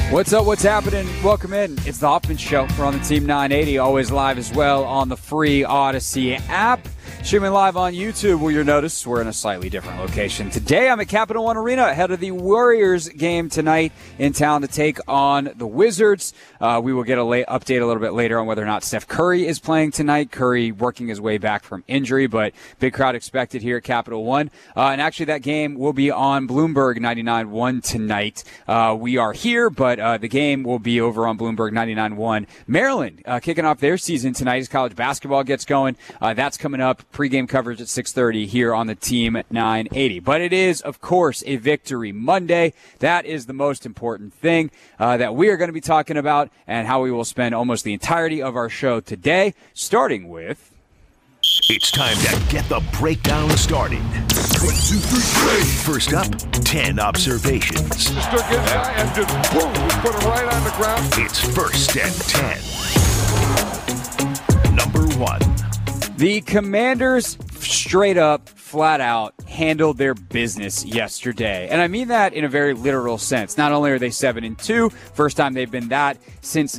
What's up? What's happening? Welcome in. It's the Hoffman Show. We're on the Team 980, always live as well on the free Odyssey app. Streaming live on YouTube, where you'll notice we're in a slightly different location. Today, I'm at Capital One Arena ahead of the Warriors game tonight in town to take on the Wizards. We will get an update a little bit later on whether or not Steph Curry is playing tonight. Curry working his way back from injury, but big crowd expected here at Capital One. And actually, that game will be on Bloomberg 99.1 tonight. We are here, but the game will be over on Bloomberg 99.1. Maryland kicking off their season tonight as college basketball gets going. That's coming up. Pre-game coverage at 6:30 here on the Team 980. But it is, of course, a Victory Monday. That is the most important thing that we are going to be talking about and how we will spend almost the entirety of our show today, starting with... It's time to get the breakdown started. 1, 2, 3. First up, 10 observations. Mr. Gizza and just boom, put it right on the ground. It's First and 10. Number 1. The Commanders straight up, flat out, handled their business yesterday. And I mean that in a very literal sense. Not only are they 7-2, first time they've been that since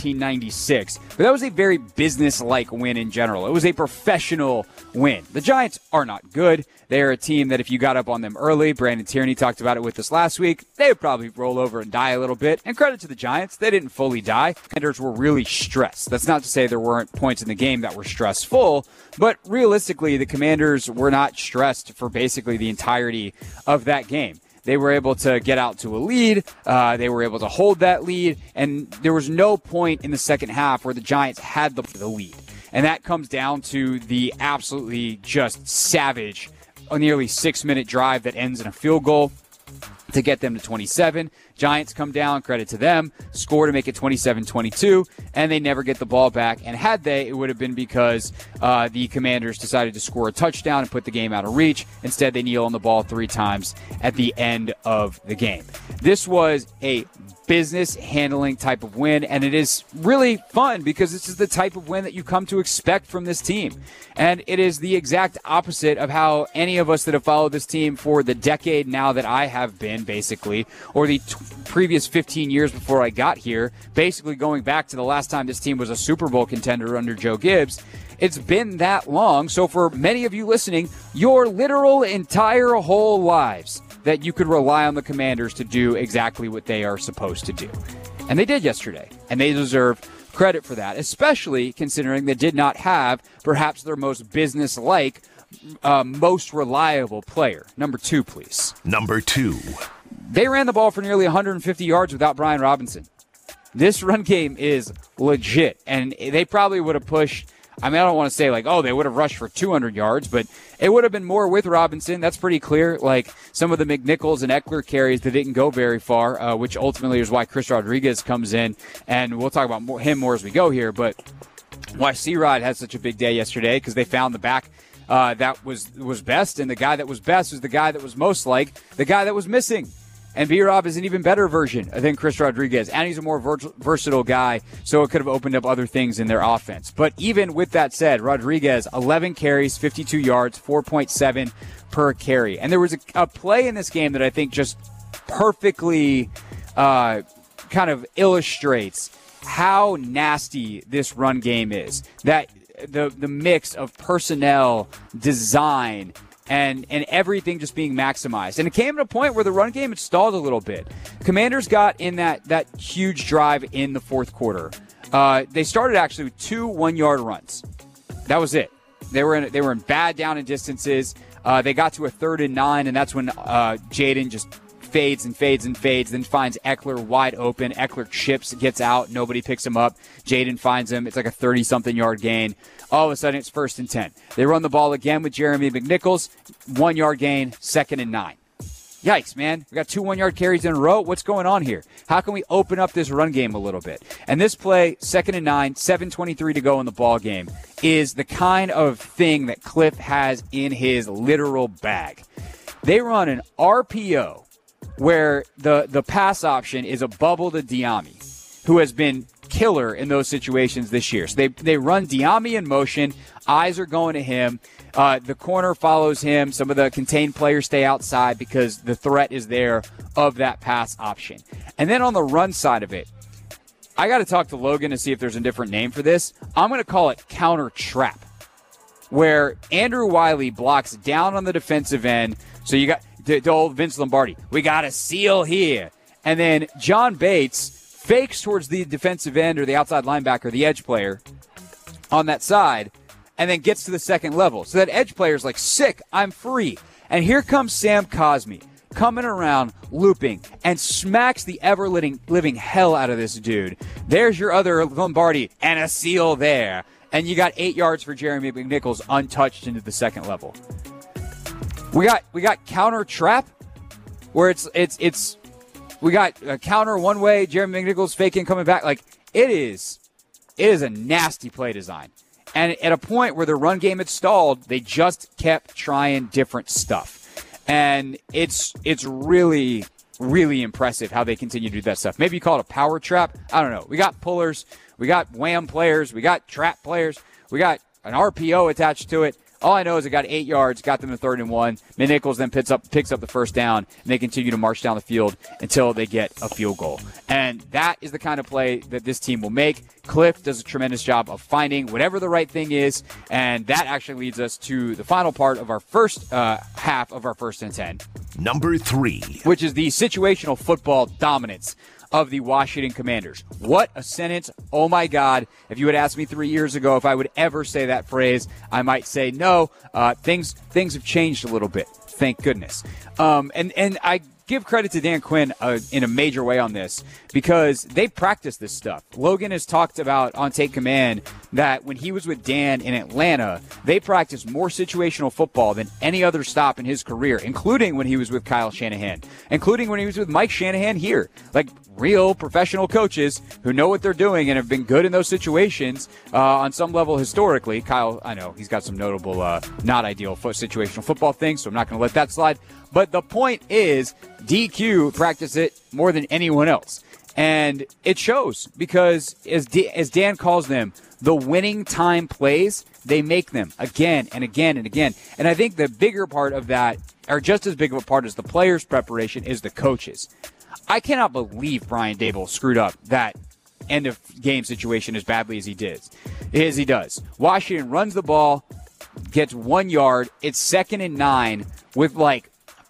1996, but that was a very business-like win in general. It was a professional win. The Giants are not good. They are a team that if you got up on them early, Brandon Tierney talked about it with us last week, they would probably roll over and die a little bit. And credit to the Giants, they didn't fully die. Commanders were really stressed. That's not to say there weren't points in the game that were stressful, but realistically, the Commanders were not stressed for basically the entirety of that game. They were able to get out to a lead. They were able to hold that lead. And there was no point in the second half where the Giants had the lead. And that comes down to the absolutely just savage, nearly 6-minute drive that ends in a field goal to get them to 27. Giants come down, credit to them, score to make it 27-22, and they never get the ball back. And had they, it would have been because the Commanders decided to score a touchdown and put the game out of reach. Instead, they kneel on the ball 3 times at the end of the game. This was a business handling type of win, and it is really fun because this is the type of win that you come to expect from this team. And it is the exact opposite of how any of us that have followed this team for the decade now that I have been, basically, or the previous 15 years before I got here, basically going back to the last time this team was a Super Bowl contender under Joe Gibbs. It's been that long. So for many of you listening, your literal entire whole lives, that you could rely on the Commanders to do exactly what they are supposed to do. And they did yesterday, and they deserve credit for that, especially considering they did not have perhaps their most business-like, most reliable player. Number 2, please. Number 2. They ran the ball for nearly 150 yards without Brian Robinson. This run game is legit, and they probably would have pushed, I don't want to say they would have rushed for 200 yards, but it would have been more with Robinson. That's pretty clear. Like some of the McNichols and Eckler carries that didn't go very far, which ultimately is why Chris Rodriguez comes in, and we'll talk about him more as we go here, but why C-Rod had such a big day yesterday, because they found the back that was best, and the guy that was best was the guy that was most like the guy that was missing. And B-Rob is an even better version than Chris Rodriguez, and he's a more versatile guy, so it could have opened up other things in their offense. But even with that said, Rodriguez, 11 carries, 52 yards, 4.7 per carry. And there was a play in this game that I think just perfectly kind of illustrates how nasty this run game is. That the mix of personnel, design, and everything just being maximized. And it came to a point where the run game had stalled a little bit. Commanders got in that huge drive in the fourth quarter. They started actually with 2 1-yard runs. That was it. They were in bad down and distances. They got to a 3rd and 9, and that's when Jaden just fades, then finds Eckler wide open. Eckler chips, gets out. Nobody picks him up. Jaden finds him. It's like a 30-something yard gain. All of a sudden, it's 1st and 10. They run the ball again with Jeremy McNichols. 1-yard gain, 2nd and 9. Yikes, man. We got 2 1-yard carries in a row. What's going on here? How can we open up this run game a little bit? And this play, 2nd and 9, 7:23 to go in the ball game, is the kind of thing that Cliff has in his literal bag. They run an RPO where the pass option is a bubble to Diami, who has been killer in those situations this year. So they run Diami in motion. Eyes are going to him. The corner follows him. Some of the contained players stay outside because the threat is there of that pass option. And then on the run side of it, I got to talk to Logan to see if there's a different name for this. I'm going to call it counter trap, where Andrew Wiley blocks down on the defensive end. So you got the old Vince Lombardi. We got a seal here. And then John Bates fakes towards the defensive end or the outside linebacker, the edge player on that side, and then gets to the second level. So that edge player's like, sick, I'm free. And here comes Sam Cosmi coming around, looping, and smacks the ever-living hell out of this dude. There's your other Lombardi, and a seal there. And you got 8 yards for Jeremy McNichols untouched into the second level. We got counter trap, where it's we got a counter one way, Jeremy McNichols faking coming back. Like, it is a nasty play design. And at a point where the run game had stalled, they just kept trying different stuff. And it's really, really impressive how they continue to do that stuff. Maybe you call it a power trap. I don't know. We got pullers. We got wham players. We got trap players. We got an RPO attached to it. All I know is it got 8 yards, got them to 3rd and 1. McNichols then picks up the first down, and they continue to march down the field until they get a field goal. And that is the kind of play that this team will make. Cliff does a tremendous job of finding whatever the right thing is, and that actually leads us to the final part of our first half of our 1st and 10. Number 3. Which is the situational football dominance of the Washington Commanders. What a sentence. Oh, my God. If you had asked me 3 years ago if I would ever say that phrase, I might say no. Things have changed a little bit. Thank goodness. And I give credit to Dan Quinn in a major way on this because they practice this stuff. Logan has talked about on Take Command that when he was with Dan in Atlanta, they practiced more situational football than any other stop in his career, including when he was with Kyle Shanahan, including when he was with Mike Shanahan here. Like real professional coaches who know what they're doing and have been good in those situations on some level historically. Kyle, I know he's got some notable not ideal situational football things, so I'm not going to let that slide. But the point is, DQ practiced it more than anyone else. And it shows because, as Dan calls them, the winning time plays, they make them again and again and again. And I think the bigger part of that, or just as big of a part as the players' preparation, is the coaches. I cannot believe Brian Daboll screwed up that end-of-game situation as badly as he does. Washington runs the ball, gets 1 yard. It's 2nd and 9 with like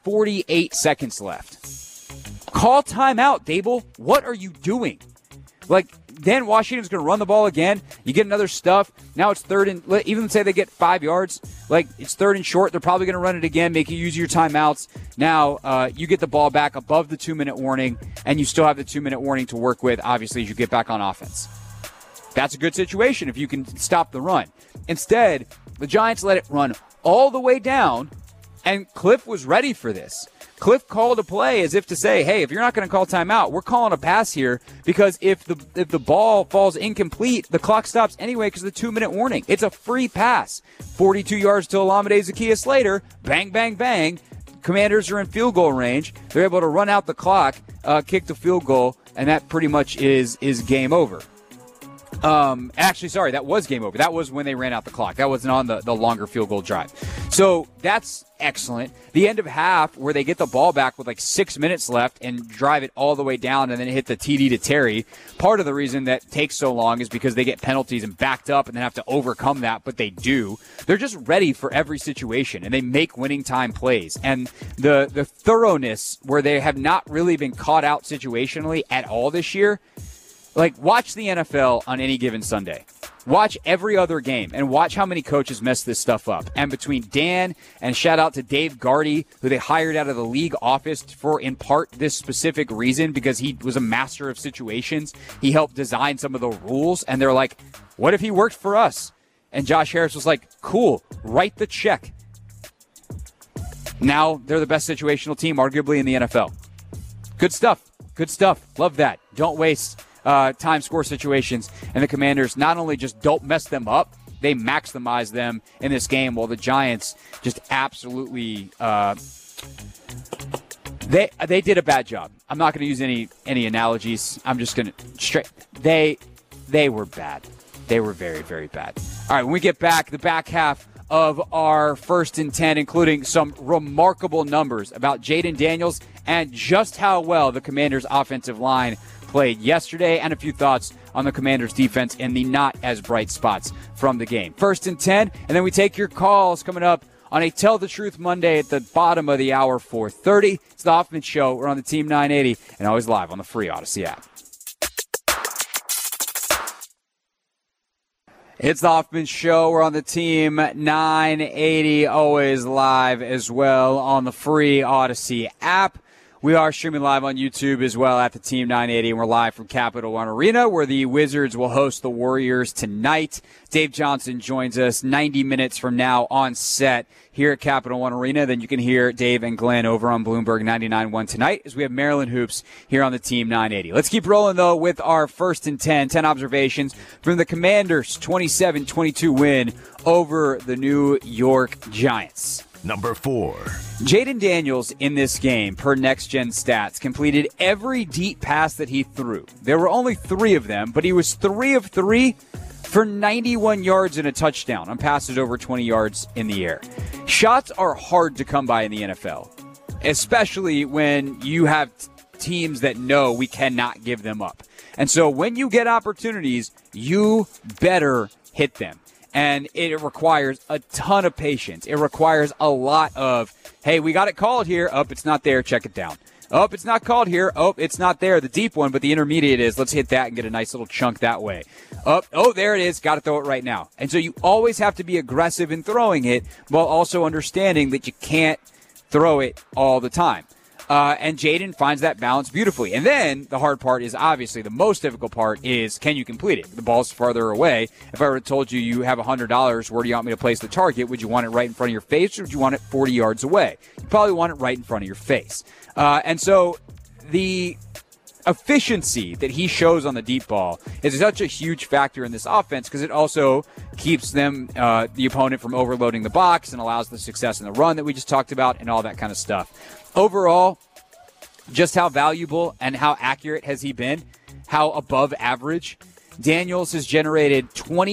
48 seconds left. Call timeout, Daboll. What are you doing? Like, then Washington's going to run the ball again. You get another stuff. Now it's 3rd and, even say they get 5 yards. Like, it's 3rd and short. They're probably going to run it again, make you use your timeouts. Now you get the ball back above the 2-minute warning, and you still have the 2-minute warning to work with, obviously, as you get back on offense. That's a good situation if you can stop the run. Instead, the Giants let it run all the way down, and Cliff was ready for this. Cliff called a play as if to say, hey, if you're not going to call timeout, we're calling a pass here because if the ball falls incomplete, the clock stops anyway because of the 2-minute warning. It's a free pass. 42 yards to Olamide Zaccheaus later. Bang, bang, bang. Commanders are in field goal range. They're able to run out the clock, kick the field goal, and that pretty much is game over. Actually, sorry, that was game over. That was when they ran out the clock. That wasn't on the longer field goal drive. So that's excellent. The end of half where they get the ball back with like 6 minutes left and drive it all the way down and then hit the TD to Terry. Part of the reason that takes so long is because they get penalties and backed up and then have to overcome that, but they do. They're just ready for every situation and they make winning time plays. And the thoroughness where they have not really been caught out situationally at all this year. Like, watch the NFL on any given Sunday. Watch every other game and watch how many coaches mess this stuff up. And between Dan and shout out to Dave Gardy, who they hired out of the league office for, in part, this specific reason, because he was a master of situations. He helped design some of the rules. And they're like, what if he worked for us? And Josh Harris was like, cool, write the check. Now they're the best situational team, arguably, in the NFL. Good stuff. Good stuff. Love that. Don't waste time score situations, and the Commanders not only just don't mess them up, they maximize them in this game, while the Giants just absolutely they did a bad job. I'm not going to use any analogies. I'm just going to they were bad. They were very, very bad. All right, when we get back, the back half of our 1st and 10, including some remarkable numbers about Jayden Daniels and just how well the Commanders' offensive line played yesterday, and a few thoughts on the Commanders' defense and the not as bright spots from the game. 1st and 10, and then we take your calls coming up on a Tell the Truth Monday at the bottom of the hour, 4:30. It's the Hoffman Show. We're on the Team 980 and always live on the free Odyssey app. It's the Hoffman Show. We're on the Team 980, always live as well on the free Odyssey app. We are streaming live on YouTube as well at the Team 980, and we're live from Capital One Arena, where the Wizards will host the Warriors tonight. Dave Johnson joins us 90 minutes from now on set here at Capital One Arena. Then you can hear Dave and Glenn over on Bloomberg 99.1 tonight as we have Maryland Hoops here on the Team 980. Let's keep rolling, though, with our 1st and 10 observations from the Commanders' 27-22 win over the New York Giants. Number 4. Jayden Daniels in this game, per Next Gen Stats, completed every deep pass that he threw. There were only 3 of them, but he was 3 of 3 for 91 yards and a touchdown on passes over 20 yards in the air. Shots are hard to come by in the NFL, especially when you have teams that know we cannot give them up. And so when you get opportunities, you better hit them. And it requires a ton of patience. It requires a lot of, hey, we got it called here. Oh, it's not there. Check it down. Oh, it's not called here. Oh, it's not there. The deep one, but the intermediate is. Let's hit that and get a nice little chunk that way. Oh, there it is. Got to throw it right now. And so you always have to be aggressive in throwing it while also understanding that you can't throw it all the time. And Jayden finds that balance beautifully. And then the hard part is obviously the most difficult part is, can you complete it? The ball's farther away. If I would have told you you have $100, where do you want me to place the target? Would you want it right in front of your face, or would you want it 40 yards away? You probably want it right in front of your face. And so the efficiency that he shows on the deep ball is such a huge factor in this offense, because it also keeps them, the opponent, from overloading the box and allows the success in the run that we just talked about and all that kind of stuff. Overall, just how valuable and how accurate has he been? How above average? Daniels has generated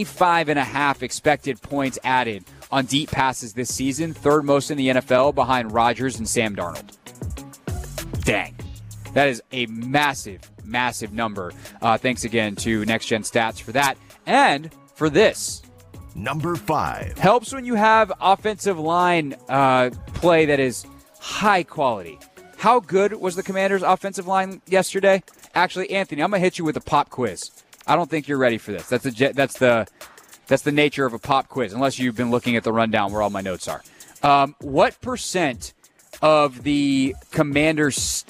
25.5 expected points added on deep passes this season, 3rd most in the NFL behind Rodgers and Sam Darnold. Dang. That is a massive, massive number. Thanks again to Next Gen Stats for that. And for this. Number 5. Helps when you have offensive line play that is high quality. How good was the Commanders' offensive line yesterday? Actually, Anthony, I'm going to hit you with a pop quiz. I don't think you're ready for this. That's the nature of a pop quiz, unless you've been looking at the rundown where all my notes are. What percent of the Commanders'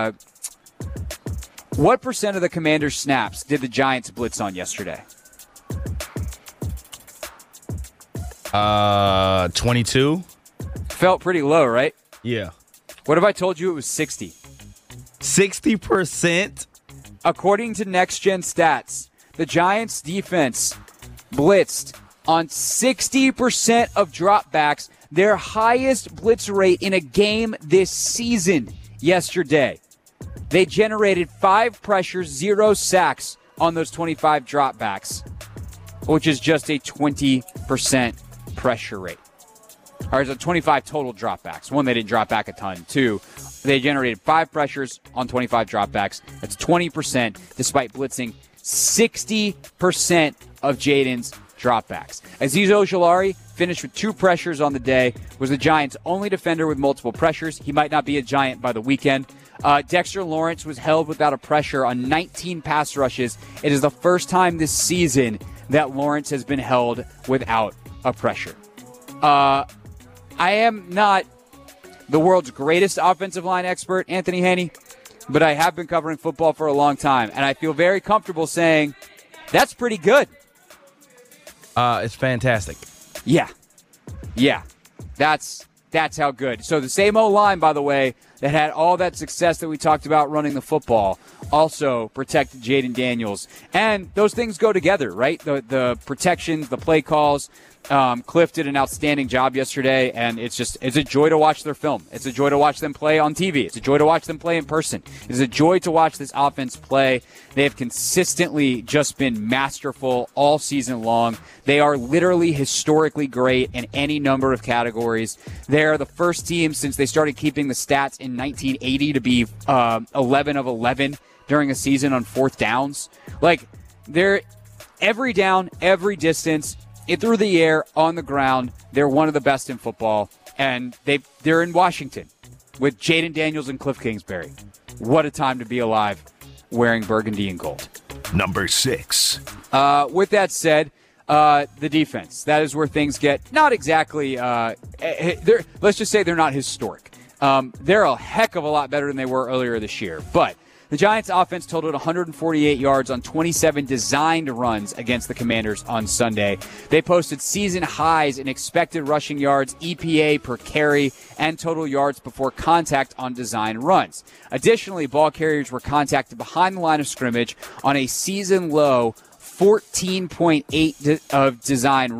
snaps did the Giants blitz on yesterday? 22. Felt pretty low, right? Yeah. What if I told you it was 60? 60%? According to Next Gen Stats, the Giants' defense blitzed on 60% of dropbacks, their highest blitz rate in a game this season yesterday. They generated 5 pressures, 0 sacks on those 25 dropbacks, which is just a 20% pressure rate. Or is it 25 total dropbacks? 1, they didn't drop back a ton. 2, they generated 5 pressures on 25 dropbacks. That's 20%, despite blitzing 60% of Jayden's dropbacks. Azeez Ojulari finished with 2 pressures on the day, was the Giants' only defender with multiple pressures. He might not be a Giant by the weekend. Dexter Lawrence was held without a pressure on 19 pass rushes. It is the first time this season that Lawrence has been held without a pressure. I am not the world's greatest offensive line expert, Anthony Haney, but I have been covering football for a long time, and I feel very comfortable saying that's pretty good. It's fantastic. Yeah. That's how good. So the same O-line, by the way, that had all that success that we talked about running the football, also protected Jaden Daniels. And those things go together, right? The protections, the play calls. Cliff did an outstanding job yesterday, and it's a joy to watch their film. It's a joy to watch them play on TV. It's a joy to watch them play in person. It's a joy to watch this offense play. They have consistently just been masterful all season long. They are literally historically great in any number of categories. They are the first team since they started keeping the stats in 1980 to be 11 of 11 during a season on fourth downs. Like, they're every down, every distance, through the air, on the ground, they're one of the best in football, and they're in Washington with Jaden Daniels and Cliff Kingsbury. What a time to be alive wearing burgundy and gold. Number 6. With that said, the defense. That is where things get not exactly let's just say they're not historic. They're a heck of a lot better than they were earlier this year, but the Giants' offense totaled 148 yards on 27 designed runs against the Commanders on Sunday. They posted season highs in expected rushing yards, EPA per carry, and total yards before contact on designed runs. Additionally, ball carriers were contacted behind the line of scrimmage on a season-low 14.8% of design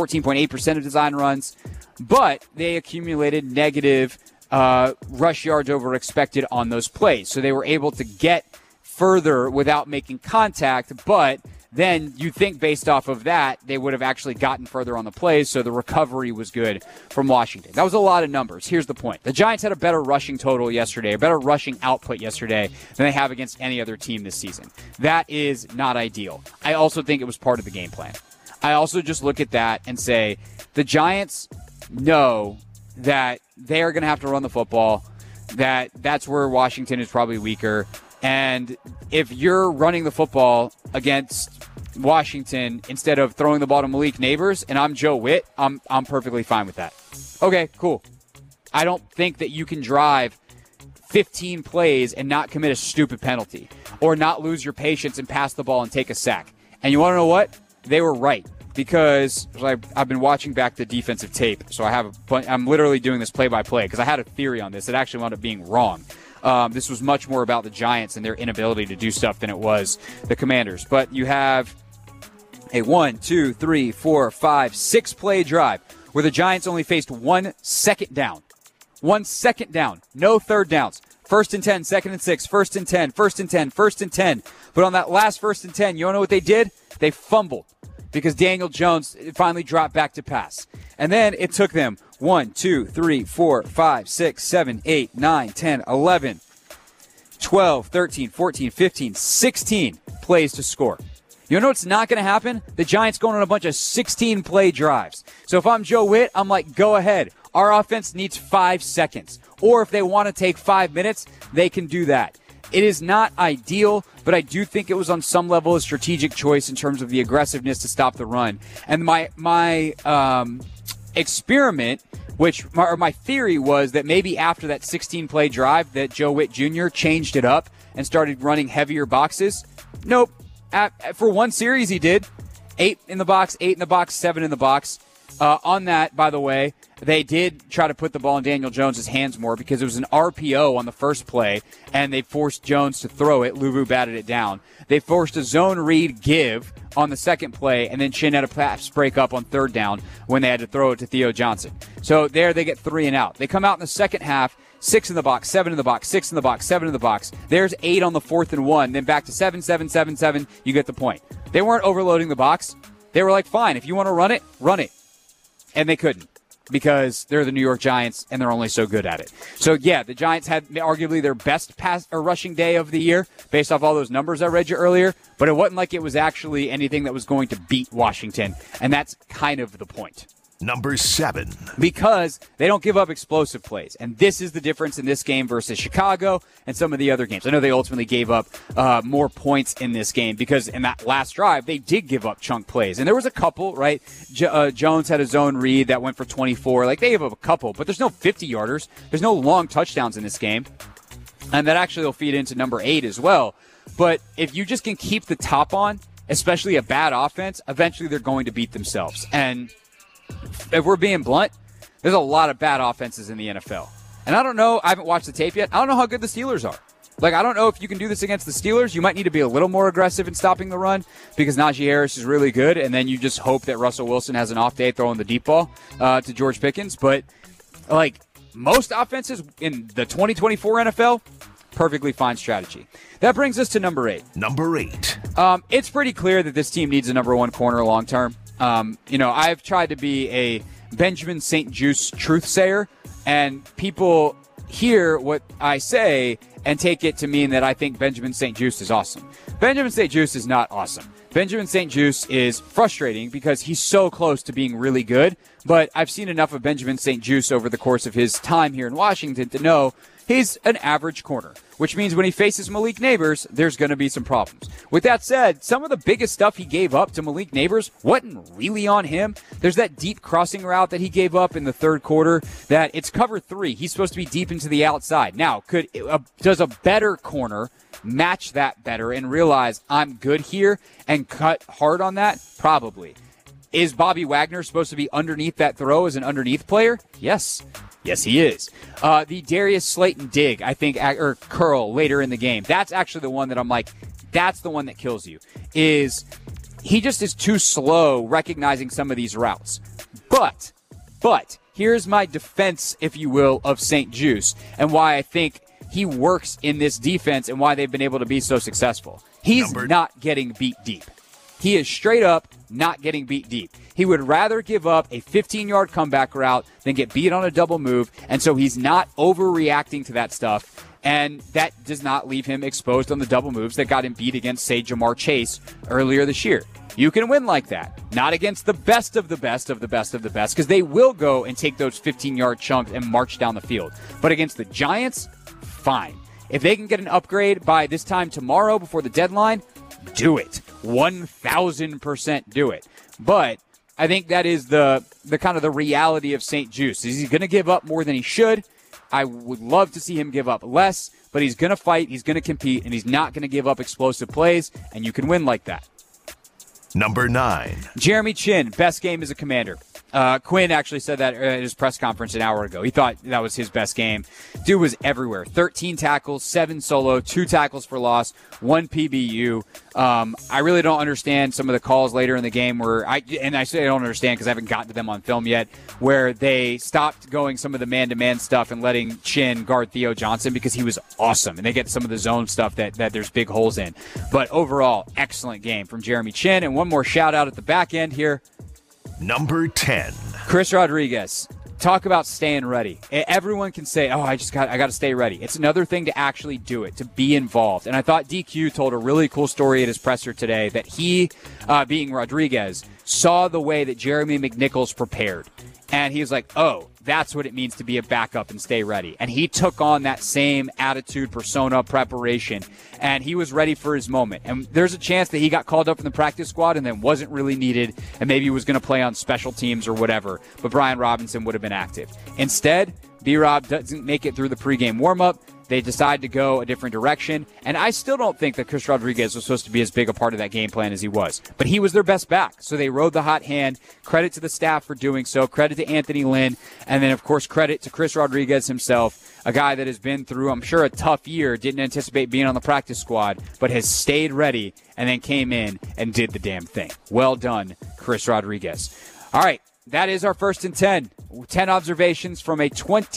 runs, but they accumulated negative rush yards over expected on those plays. So they were able to get further without making contact, but then you think based off of that, they would have actually gotten further on the plays, so the recovery was good from Washington. That was a lot of numbers. Here's the point. The Giants had a better rushing total yesterday, a better rushing output yesterday than they have against any other team this season. That is not ideal. I also think it was part of the game plan. I also just look at that and say the Giants know that they are going to have to run the football, that's where Washington is probably weaker. And if you're running the football against Washington instead of throwing the ball to Malik Neighbors and I'm Joe Witt, I'm perfectly fine with that. Okay, cool. I don't think that you can drive 15 plays and not commit a stupid penalty or not lose your patience and pass the ball and take a sack. And you want to know what? They were right. Because I've been watching back the defensive tape, so I'm literally doing this play-by-play because I had a theory on this that actually wound up being wrong. This was much more about the Giants and their inability to do stuff than it was the Commanders. But you have a 1, 2, 3, 4, 5, 6-play drive where the Giants only faced 1 second down. 1 second down. No third downs. 1st and 10, 2nd and 6, 1st and 10, 1st and 10, 1st and 10. But on that last 1st and 10, you want to know what they did? They fumbled, because Daniel Jones finally dropped back to pass. And then it took them 1, 2, 3, 4, 5, 6, 7, 8, 9, 10, 11, 12, 13, 14, 15, 16 plays to score. You know what's not going to happen? The Giants going on a bunch of 16-play drives. So if I'm Joe Witt, I'm like, go ahead. Our offense needs 5 seconds. Or if they want to take 5 minutes, they can do that. It is not ideal, but I do think it was on some level a strategic choice in terms of the aggressiveness to stop the run. And my experiment, my theory was that maybe after that 16-play drive that Joe Witt Jr. changed it up and started running heavier boxes. Nope. For one series he did. 8 in the box, 8 in the box, 7 in the box. On that, by the way, they did try to put the ball in Daniel Jones' hands more because it was an RPO on the first play, and they forced Jones to throw it. Luvu batted it down. They forced a zone read give on the second play, and then Chin had a pass break up on third down when they had to throw it to Theo Johnson. So there they get 3 and out. They come out in the second half, 6 in the box, 7 in the box, 6 in the box, 7 in the box. There's 8 on the 4th and 1. Then back to 7, 7, 7, 7. You get the point. They weren't overloading the box. They were like, fine, if you want to run it, run it. And they couldn't because they're the New York Giants and they're only so good at it. So, yeah, the Giants had arguably their best pass or rushing day of the year based off all those numbers I read you earlier, but it wasn't like it was actually anything that was going to beat Washington, and that's kind of the point. Number 7. Because they don't give up explosive plays. And this is the difference in this game versus Chicago and some of the other games. I know they ultimately gave up more points in this game because in that last drive, they did give up chunk plays. And there was a couple, right? Jones had a zone read that went for 24. Like, they gave up a couple, but there's no 50-yarders. There's no long touchdowns in this game. And that actually will feed into number 8 as well. But if you just can keep the top on, especially a bad offense, eventually they're going to beat themselves. And if we're being blunt, there's a lot of bad offenses in the NFL. And I don't know, I haven't watched the tape yet. I don't know how good the Steelers are. Like, I don't know if you can do this against the Steelers. You might need to be a little more aggressive in stopping the run because Najee Harris is really good, and then you just hope that Russell Wilson has an off day throwing the deep ball to George Pickens. But, like, most offenses in the 2024 NFL, perfectly fine strategy. That brings us to number 8. Number 8. It's pretty clear that this team needs a number 1 corner long term. I've tried to be a Benjamin St-Juste truth sayer, and people hear what I say and take it to mean that I think Benjamin St-Juste is awesome. Benjamin St-Juste is not awesome. Benjamin St-Juste is frustrating because he's so close to being really good, but I've seen enough of Benjamin St-Juste over the course of his time here in Washington to know he's an average corner, which means when he faces Malik Nabers, there's going to be some problems. With that said, some of the biggest stuff he gave up to Malik Nabers wasn't really on him. There's that deep crossing route that he gave up in the third quarter that it's cover 3. He's supposed to be deep into the outside. Now, does a better corner match that better and realize I'm good here and cut hard on that? Probably. Is Bobby Wagner supposed to be underneath that throw as an underneath player? Yes. Yes, he is. The Darius Slayton dig, I think, or curl later in the game. That's actually the one that I'm like, that's the one that kills you. Is he just is too slow recognizing some of these routes. But here's my defense, if you will, of St-Juste and why I think he works in this defense and why they've been able to be so successful. He's not getting beat deep. He is straight up not getting beat deep. He would rather give up a 15-yard comeback route than get beat on a double move, and so he's not overreacting to that stuff, and that does not leave him exposed on the double moves that got him beat against, say, Jamar Chase earlier this year. You can win like that. Not against the best of the best of the best of the best, because they will go and take those 15-yard chunks and march down the field. But against the Giants, fine. If they can get an upgrade by this time tomorrow before the deadline, do it. 1,000% do it. But I think that is the kind of the reality of St-Juste. Is he going to give up more than he should? I would love to see him give up less, but he's going to fight, he's going to compete, and he's not going to give up explosive plays, and you can win like that. Number 9. Jeremy Chinn, best game as a Commander. Quinn actually said that at his press conference an hour ago. He thought that was his best game. Dude was everywhere. 13 tackles, 7 solo, 2 tackles for loss, 1 PBU. I really don't understand some of the calls later in the game where I say I don't understand because I haven't gotten to them on film yet, where they stopped going some of the man-to-man stuff and letting Chinn guard Theo Johnson because he was awesome. And they get some of the zone stuff that there's big holes in. But overall, excellent game from Jeremy Chinn. And one more shout out at the back end here. Number 10. Chris Rodriguez. Talk about staying ready. Everyone can say, I got to stay ready. It's another thing to actually do it, to be involved. And I thought DQ told a really cool story at his presser today that he, being Rodriguez, saw the way that Jeremy McNichols prepared. And he was like, that's what it means to be a backup and stay ready. And he took on that same attitude, persona, preparation, and he was ready for his moment. And there's a chance that he got called up from the practice squad and then wasn't really needed, and maybe he was going to play on special teams or whatever, but Brian Robinson would have been active. Instead, B-Rob doesn't make it through the pregame warm-up. They decide to go a different direction, and I still don't think that Chris Rodriguez was supposed to be as big a part of that game plan as he was. But he was their best back, so they rode the hot hand. Credit to the staff for doing so. Credit to Anthony Lynn, and then, of course, credit to Chris Rodriguez himself, a guy that has been through, I'm sure, a tough year, didn't anticipate being on the practice squad, but has stayed ready and then came in and did the damn thing. Well done, Chris Rodriguez. All right. That is our 1st and 10. 10 observations from a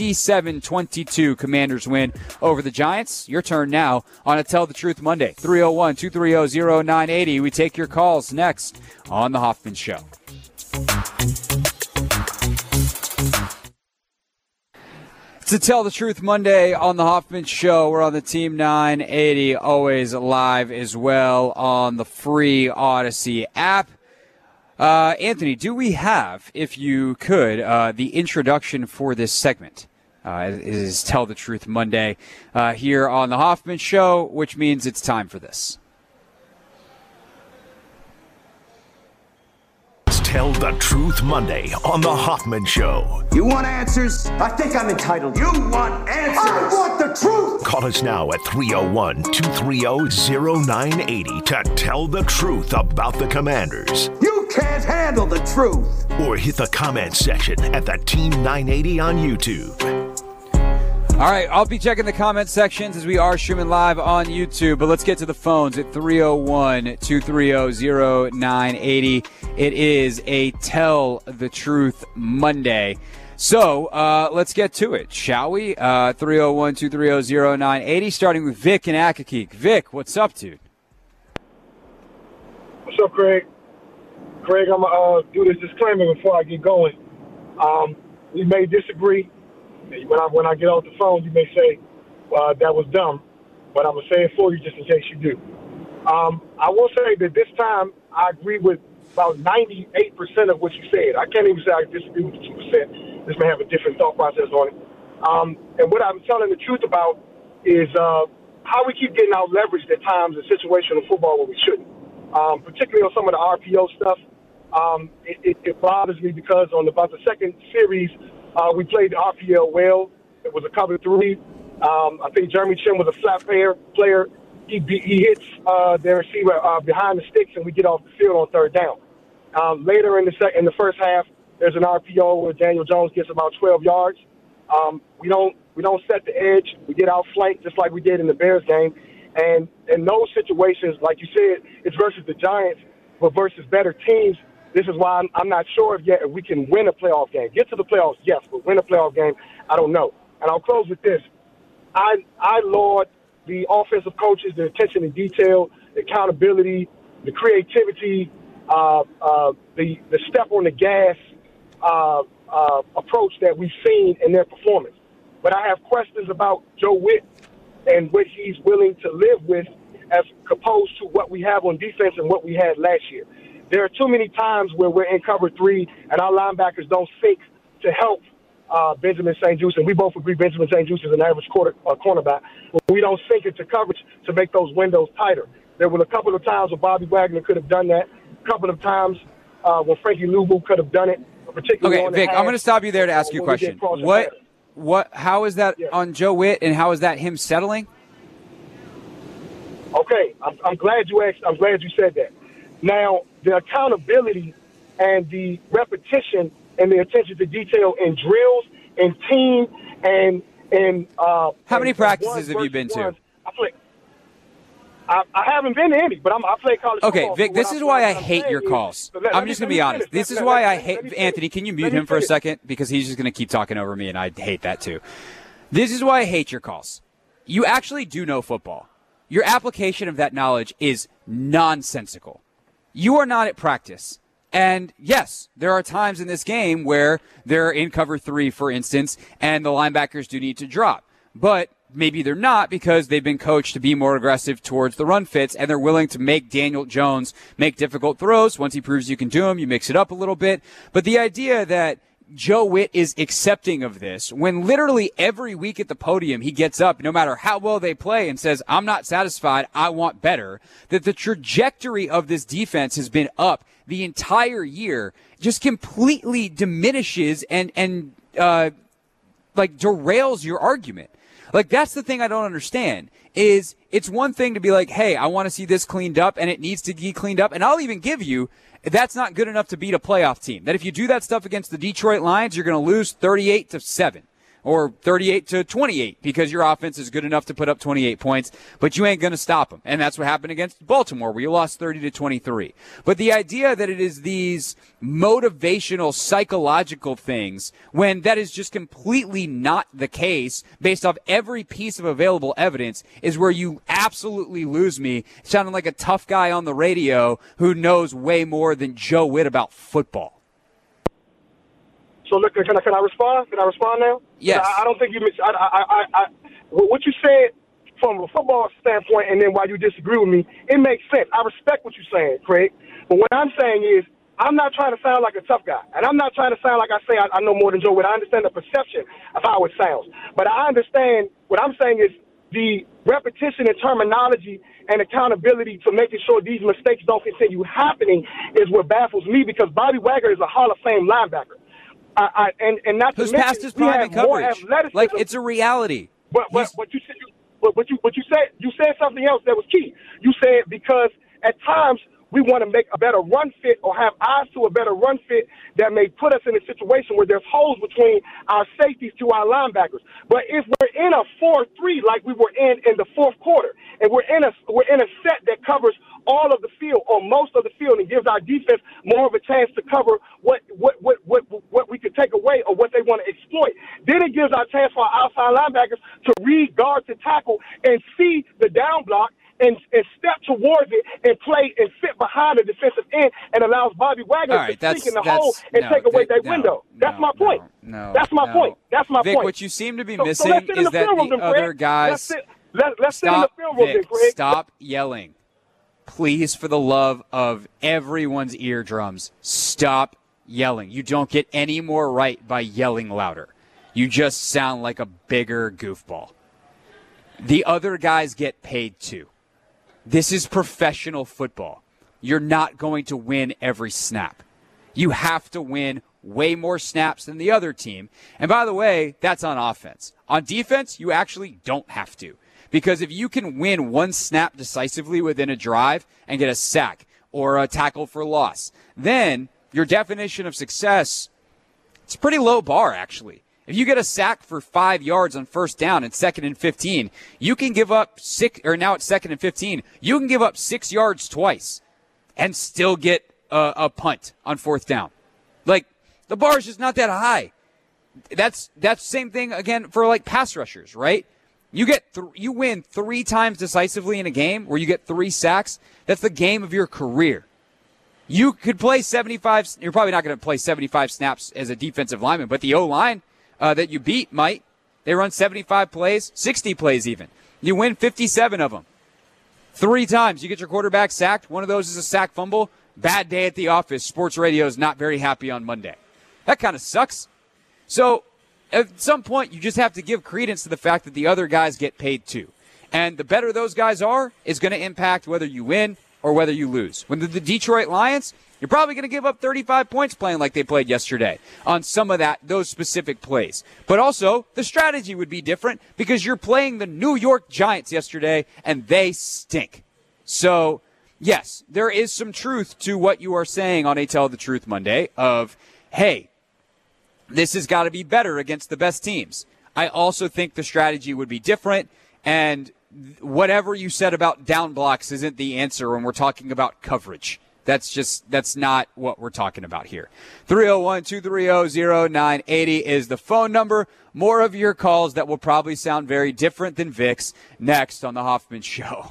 27-22 Commanders win over the Giants. Your turn now on a Tell the Truth Monday. 301-230-0980. We take your calls next on The Hoffman Show. It's a Tell the Truth Monday on The Hoffman Show. We're on the Team 980, always live as well on the free Odyssey app. Anthony, do we have, if you could, the introduction for this segment? It is Tell the Truth Monday here on The Hoffman Show, which means it's time for this. Tell the Truth Monday on The Hoffman Show. You want answers? I think I'm entitled. You want answers? I want the truth! Call us now at 301-230-0980 to tell the truth about the Commanders. You can't handle the truth! Or hit the comment section at the Team 980 on YouTube. All right, I'll be checking the comment sections as we are streaming live on YouTube, but let's get to the phones at 301-230-0980. It is a Tell the Truth Monday. So let's get to it, shall we? 301-230-0980, starting with Vic in Accokeek. Vic, what's up, dude? What's up, Craig? Craig, I'm going to do this disclaimer before I get going. We may disagree. When I get off the phone, you may say, that was dumb, but I'm going to say it for you just in case you do. I will say that this time I agree with about 98% of what you said. I can't even say I disagree with the 2%. This may have a different thought process on it. And what I'm telling the truth about is how we keep getting out leveraged at times in situational football where we shouldn't, particularly on some of the RPO stuff. It bothers me because on about the second series, we played the RPO well. It was a cover 3. I think Jeremy Chin was a flat player. He hits their receiver behind the sticks, and we get off the field on third down. Later in the first half, there's an RPO where Daniel Jones gets about 12 yards. We don't set the edge. We get outflanked just like we did in the Bears game. And in those situations, like you said, it's versus the Giants, but versus better teams. This is why I'm not sure yet if we can win a playoff game. Get to the playoffs, yes, but win a playoff game, I don't know. And I'll close with this. I laud the offensive coaches, the attention to detail, the accountability, the creativity, the step on the gas approach that we've seen in their performance. But I have questions about Joe Witt and what he's willing to live with as opposed to what we have on defense and what we had last year. There are too many times where we're in cover 3 and our linebackers don't sink to help Benjamin St-Juste, and we both agree Benjamin St-Juste is an average cornerback. But we don't sink into coverage to make those windows tighter. There were a couple of times where Bobby Wagner could have done that. A couple of times when Frankie Louvu could have done it. Particularly okay, Vic, I'm going to stop you there to ask you a question. How is that on Joe Witt, and how is that him settling? Okay, I'm glad you asked. I'm glad you said that. Now, the accountability and the repetition and the attention to detail in drills and team and how many practices have you been to? I haven't been to any, but I play college football. Okay, Vic, this is why I hate your calls. I'm just going to be honest. This is why I hate – Anthony, can you mute him for a second? Because he's just going to keep talking over me, and I hate that too. This is why I hate your calls. You actually do know football. Your application of that knowledge is nonsensical. You are not at practice. And yes, there are times in this game where they're in cover 3, for instance, and the linebackers do need to drop. But maybe they're not because they've been coached to be more aggressive towards the run fits, and they're willing to make Daniel Jones make difficult throws. Once he proves you can do them, you mix it up a little bit. But the idea that Joe Witt is accepting of this when literally every week at the podium he gets up, no matter how well they play, and says, I'm not satisfied, I want better, that the trajectory of this defense has been up the entire year, just completely diminishes and derails your argument. Like, that's the thing I don't understand, is it's one thing to be like, hey, I want to see this cleaned up, and it needs to be cleaned up, and I'll even give you that's not good enough to beat a playoff team. That if you do that stuff against the Detroit Lions, you're going to lose 38-7 or 38-28 because your offense is good enough to put up 28 points, but you ain't going to stop them. And that's what happened against Baltimore, where you lost 30-23. But the idea that it is these motivational, psychological things, when that is just completely not the case, based off every piece of available evidence, is where you absolutely lose me, sounding like a tough guy on the radio who knows way more than Joe Witt about football. So look, can I respond? Can I respond now? Yes. I don't think you missed. What you said from a football standpoint, and then why you disagree with me, it makes sense. I respect what you're saying, Craig. But what I'm saying is, I'm not trying to sound like a tough guy, and I'm not trying to sound like I know more than Joe Witt. I understand the perception of how it sounds, but I understand what I'm saying is the repetition and terminology and accountability to making sure these mistakes don't continue happening is what baffles me, because Bobby Wagner is a Hall of Fame linebacker. And not who's to past his prime in coverage. Like, it's a reality. But you said, you said something else that was key. You said because at times we want to make a better run fit or have eyes to a better run fit that may put us in a situation where there's holes between our safeties to our linebackers. But if we're in a 4-3 like we were in the fourth quarter, and we're in a set that covers all of the field or most of the field and gives our defense more of a chance to cover what we could take away or what they want to exploit, then it gives our chance for our outside linebackers to read guard to tackle and see the down block and step towards it and play and sit behind the defensive end and allows Bobby Wagner to sneak in the hole and take away that window. That's my point. That's my point. That's my Vic, point. What you seem to be missing is that the other guys. Let's sit in the film room, Vic, Craig. Stop yelling. Please, for the love of everyone's eardrums, stop yelling. You don't get any more right by yelling louder. You just sound like a bigger goofball. The other guys get paid too. This is professional football. You're not going to win every snap. You have to win way more snaps than the other team. And by the way, that's on offense. On defense, you actually don't have to. Because if you can win one snap decisively within a drive and get a sack or a tackle for loss, then your definition of success, it's a pretty low bar, actually. If you get a sack for 5 yards on first down and 2nd and 15, you can give up 6, or now it's 2nd and 15, you can give up 6 yards twice and still get a punt on 4th down. Like, the bar is just not that high. That's the same thing, again, for, like, pass rushers, right? You win 3 times decisively in a game where you get 3 sacks. That's the game of your career. You could play 75. You're probably not going to play 75 snaps as a defensive lineman, but the O-line that you beat might. They run 75 plays, 60 plays even. You win 57 of them. 3 times you get your quarterback sacked. One of those is a sack fumble. Bad day at the office. Sports radio is not very happy on Monday. That kind of sucks. So at some point, you just have to give credence to the fact that the other guys get paid too. And the better those guys are is going to impact whether you win or whether you lose. When the Detroit Lions, you're probably going to give up 35 points playing like they played yesterday on some of those specific plays. But also, the strategy would be different because you're playing the New York Giants yesterday, and they stink. So, yes, there is some truth to what you are saying on a Tell the Truth Monday of, hey, this has got to be better against the best teams. I also think the strategy would be different, and whatever you said about down blocks isn't the answer when we're talking about coverage. That's not what we're talking about here. 301-230-0980 is the phone number. More of your calls that will probably sound very different than Vic's next on The Hoffman Show.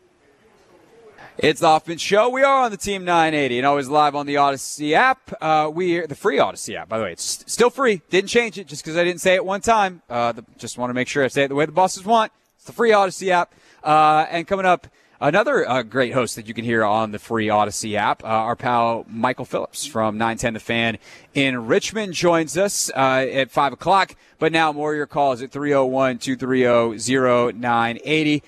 It's The Hoffman Show. We are on the Team 980 and always live on the Odyssey app. The free Odyssey app, by the way. It's still free. Didn't change it just because I didn't say it one time. Just want to make sure I say it the way the bosses want. It's the free Odyssey app. And coming up, another great host that you can hear on the free Odyssey app, our pal Michael Phillips from 910 The Fan in Richmond joins us at 5 o'clock. But now more of your calls at 301-230-0980.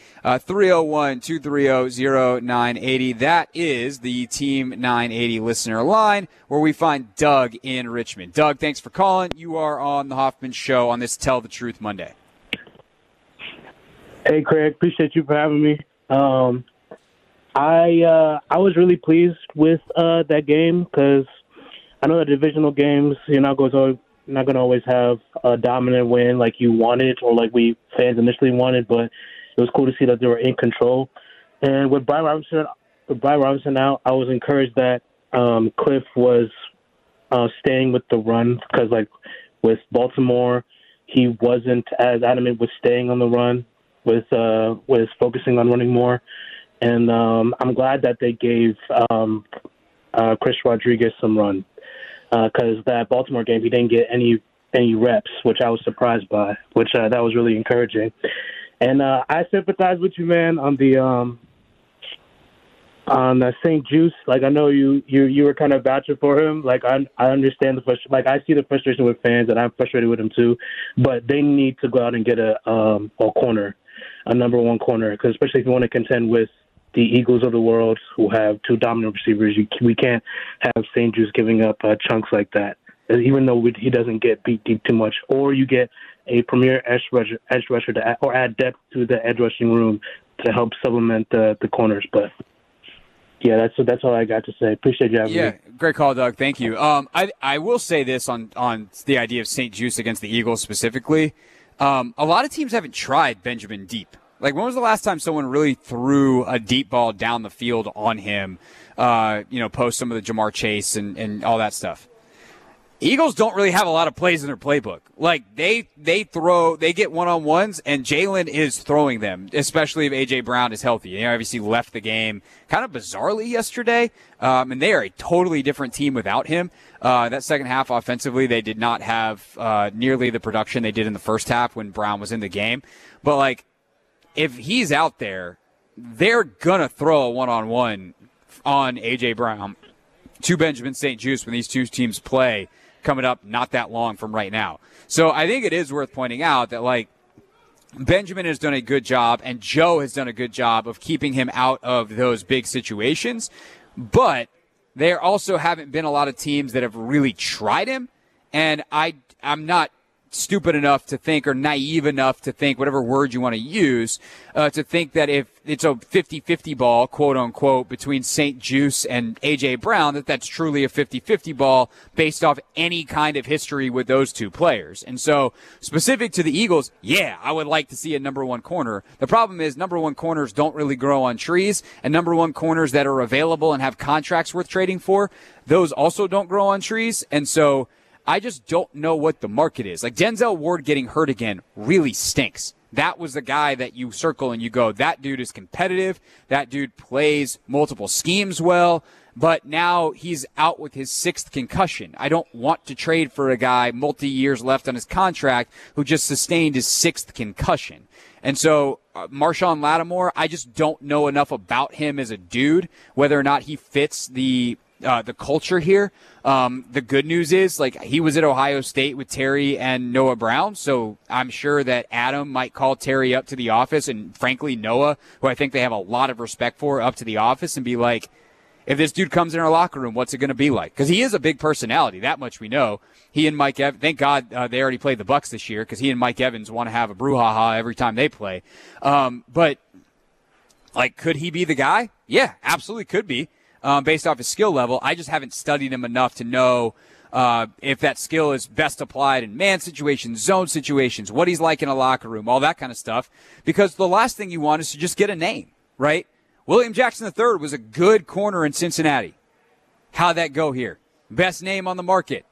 301-230-0980. That is the Team 980 listener line where we find Doug in Richmond. Doug, thanks for calling. You are on the Hoffman Show on this Tell the Truth Monday. Hey, Craig. Appreciate you for having me. I was really pleased with that game because I know that divisional games, you're not going to always have a dominant win like you wanted or like we fans initially wanted, but it was cool to see that they were in control. And with Brian Robinson out, I was encouraged that Cliff was staying with the run because, like, with Baltimore, he wasn't as adamant with staying on the run, with focusing on running more. And I'm glad that they gave Chris Rodriguez some run because that Baltimore game, he didn't get any reps, which I was surprised by, which that was really encouraging. And I sympathize with you, man, on the St. Juice. Like, I know you were kind of vouching for him. Like, I understand the frustration. Like, I see the frustration with fans, and I'm frustrated with them too. But they need to go out and get a corner, a number one corner, because especially if you want to contend with the Eagles of the world, who have 2 dominant receivers, we can't have St. Juice giving up chunks like that, even though he doesn't get beat deep too much. Or you get a premier edge rusher or add depth to the edge rushing room to help supplement the corners. But Yeah, that's all I got to say. Appreciate you having me. Great call, Doug. Thank you. I will say this on the idea of St. Juste against the Eagles specifically. A lot of teams haven't tried Benjamin deep. Like, when was the last time someone really threw a deep ball down the field on him, post some of the Jamar Chase and all that stuff? Eagles don't really have a lot of plays in their playbook. Like, they get one-on-ones, and Jalen is throwing them, especially if A.J. Brown is healthy. He obviously left the game kind of bizarrely yesterday, and they are a totally different team without him. That second half offensively, they did not have nearly the production they did in the first half when Brown was in the game. But, like, if he's out there, they're going to throw a one-on-one on A.J. Brown to Benjamin St. Juste when these two teams play coming up not that long from right now. So I think it is worth pointing out that, like, Benjamin has done a good job and Joe has done a good job of keeping him out of those big situations. But there also haven't been a lot of teams that have really tried him. And I'm not stupid enough to think, or naive enough to think, whatever word you want to use, to think that if it's a 50-50 ball, quote unquote, between St. Juste and A.J. Brown, that's truly a 50-50 ball based off any kind of history with those two players. And so, specific to the Eagles, yeah, I would like to see a number one corner. The problem is number one corners don't really grow on trees, and number one corners that are available and have contracts worth trading for, those also don't grow on trees. And so, I just don't know what the market is. Like, Denzel Ward getting hurt again really stinks. That was the guy that you circle and you go, that dude is competitive. That dude plays multiple schemes well. But now he's out with his sixth concussion. I don't want to trade for a guy multi-years left on his contract who just sustained his sixth concussion. And so Marshawn Lattimore, I just don't know enough about him as a dude, whether or not he fits the culture here. The good news is, like, he was at Ohio State with Terry and Noah Brown, so I'm sure that Adam might call Terry up to the office, and frankly Noah, who I think they have a lot of respect for, up to the office and be like, if this dude comes in our locker room, what's it going to be like? Because he is a big personality, that much we know. He and Mike Evans, thank God they already played the Bucs this year, because he and Mike Evans want to have a brouhaha every time they play. But, like, could he be the guy? Yeah, absolutely could be. Based off his skill level. I just haven't studied him enough to know if that skill is best applied in man situations, zone situations, what he's like in a locker room, all that kind of stuff. Because the last thing you want is to just get a name, right? William Jackson III was a good corner in Cincinnati. How'd that go here? Best name on the market.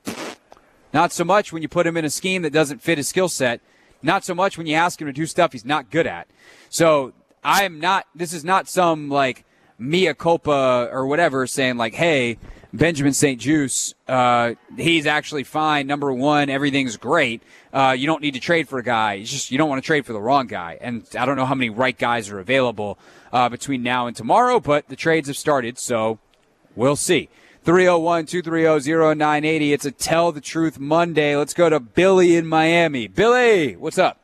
Not so much when you put him in a scheme that doesn't fit his skill set. Not so much when you ask him to do stuff he's not good at. So this is not some, like, mea culpa or whatever saying, like, hey, Benjamin St. Juste, he's actually fine. Number one, everything's great. You don't need to trade for a guy. It's just you don't want to trade for the wrong guy. And I don't know how many right guys are available between now and tomorrow, but the trades have started, so we'll see. 301-230-0980. It's a Tell the Truth Monday. Let's go to Billy in Miami. Billy, what's up?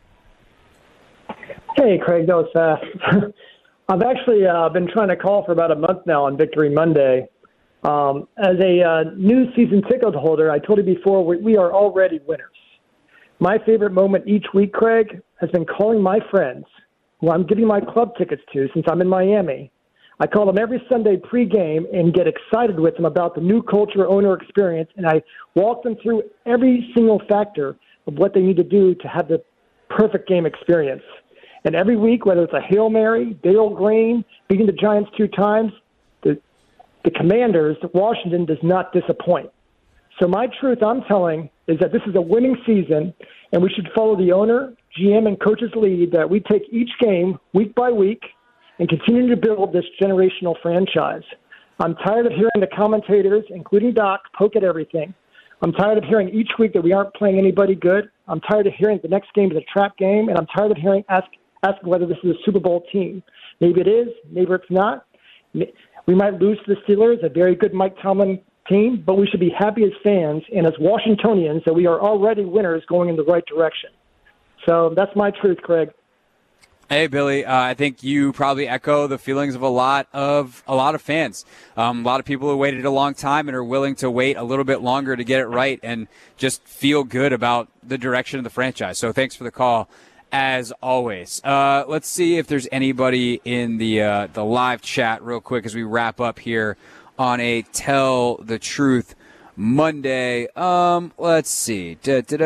Hey, Craig, that was fast. I've actually been trying to call for about a month now on Victory Monday. As a new season ticket holder, I told you before, we are already winners. My favorite moment each week, Craig, has been calling my friends, who I'm giving my club tickets to since I'm in Miami. I call them every Sunday pregame and get excited with them about the new culture owner experience, and I walk them through every single factor of what they need to do to have the perfect game experience. And every week, whether it's a Hail Mary, Dale Green, beating the Giants 2 times, the Commanders, Washington, does not disappoint. So my truth I'm telling is that this is a winning season, and we should follow the owner, GM, and coach's lead that we take each game week by week and continue to build this generational franchise. I'm tired of hearing the commentators, including Doc, poke at everything. I'm tired of hearing each week that we aren't playing anybody good. I'm tired of hearing the next game is a trap game, and I'm tired of hearing ask whether this is a Super Bowl team. Maybe it is, maybe it's not. We might lose to the Steelers, a very good Mike Tomlin team, but we should be happy as fans and as Washingtonians that we are already winners going in the right direction. So that's my truth, Craig. Hey, Billy. I think you probably echo the feelings of a lot of fans. A lot of people who waited a long time and are willing to wait a little bit longer to get it right and just feel good about the direction of the franchise. So thanks for the call as always. Let's see if there's anybody in the live chat real quick as we wrap up here on a Tell the Truth Monday. Let's see.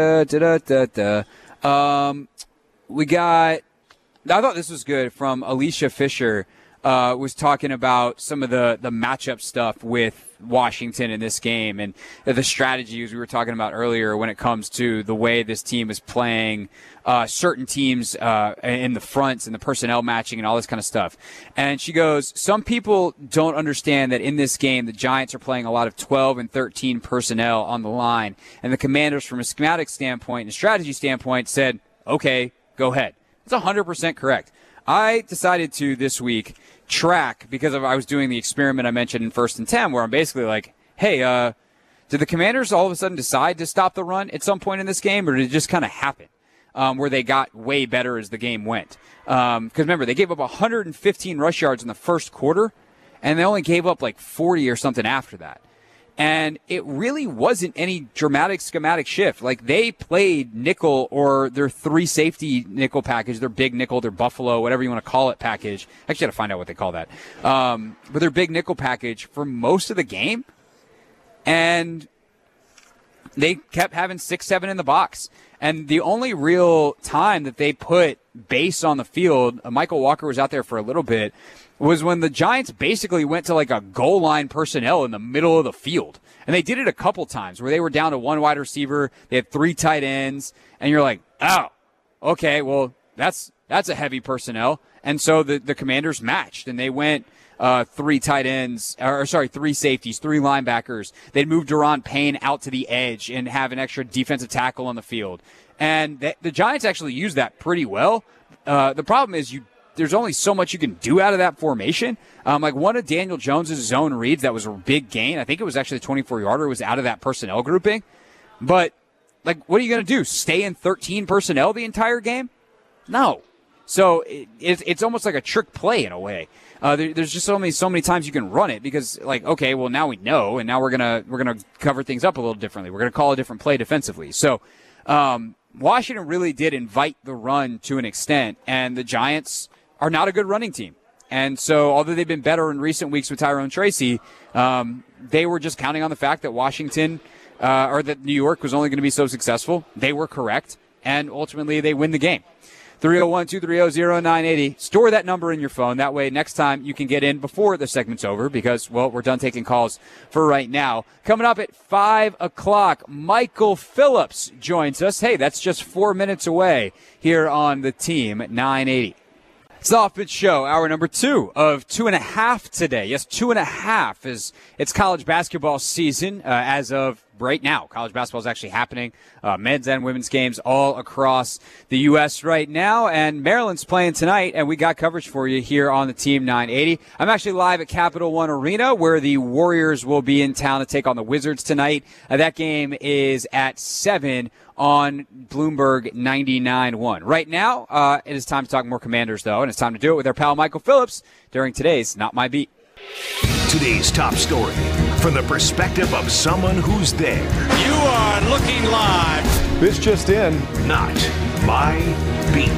We got, I thought this was good from Alicia Fisher, was talking about some of the matchup stuff with Washington in this game and the strategies we were talking about earlier when it comes to the way this team is playing certain teams in the fronts and the personnel matching and all this kind of stuff. And she goes, some people don't understand that in this game the Giants are playing a lot of 12 and 13 personnel on the line, and the Commanders from a schematic standpoint and a strategy standpoint said, okay, go ahead. It's 100% correct. I decided to this week track, because I was doing the experiment I mentioned in 1st and 10, where I'm basically like, hey, did the Commanders all of a sudden decide to stop the run at some point in this game, or did it just kind of happen where they got way better as the game went? Because remember, they gave up 115 rush yards in the first quarter, and they only gave up like 40 or something after that. And it really wasn't any dramatic schematic shift. Like, they played nickel or their 3-safety nickel package, their big nickel, their buffalo, whatever you want to call it package. Actually, I got to find out what they call that. But their big nickel package for most of the game. And they kept having 6-7 in the box. And the only real time that they put base on the field, Michael Walker was out there for a little bit, was when the Giants basically went to like a goal line personnel in the middle of the field. And they did it a couple times where they were down to 1 wide receiver, they had 3 tight ends, and you're like, oh, okay, well, that's a heavy personnel. And so the Commanders matched, and they went 3 tight ends, 3 safeties, 3 linebackers. They'd move Daron Payne out to the edge and have an extra defensive tackle on the field. And the Giants actually used that pretty well. The problem is there's only so much you can do out of that formation. Like one of Daniel Jones's zone reads that was a big gain. I think it was actually a 24-yarder. Was out of that personnel grouping. But, like, what are you going to do? Stay in 13 personnel the entire game? No. So it's almost like a trick play in a way. There's just so many times you can run it because, like, okay, well, now we know, and now we're gonna cover things up a little differently. We're gonna call a different play defensively. So Washington really did invite the run to an extent, and the Giants are not a good running team. And so, although they've been better in recent weeks with Tyrone Tracy, they were just counting on the fact that Washington or that New York was only going to be so successful. They were correct, and ultimately they win the game. 301-230-0980. Store that number in your phone. That way, next time you can get in before the segment's over because, well, we're done taking calls for right now. Coming up at 5 o'clock, Michael Phillips joins us. Hey, that's just 4 minutes away here on the team at 980. It's the Off-Pitch Show, hour number 2 of 2.5 today. Yes, 2.5 is it's college basketball season as of right now. College basketball is actually happening. Men's and women's games all across the U.S. right now. And Maryland's playing tonight, and we got coverage for you here on the Team 980. I'm actually live at Capital One Arena, where the Warriors will be in town to take on the Wizards tonight. That game is at 7 on Bloomberg 99.1. Right now, it is time to talk more Commanders, though, and it's time to do it with our pal Michael Phillips during today's Not My Beat. Today's top story from the perspective of someone who's there. You are looking live. This just in. Not My Beat.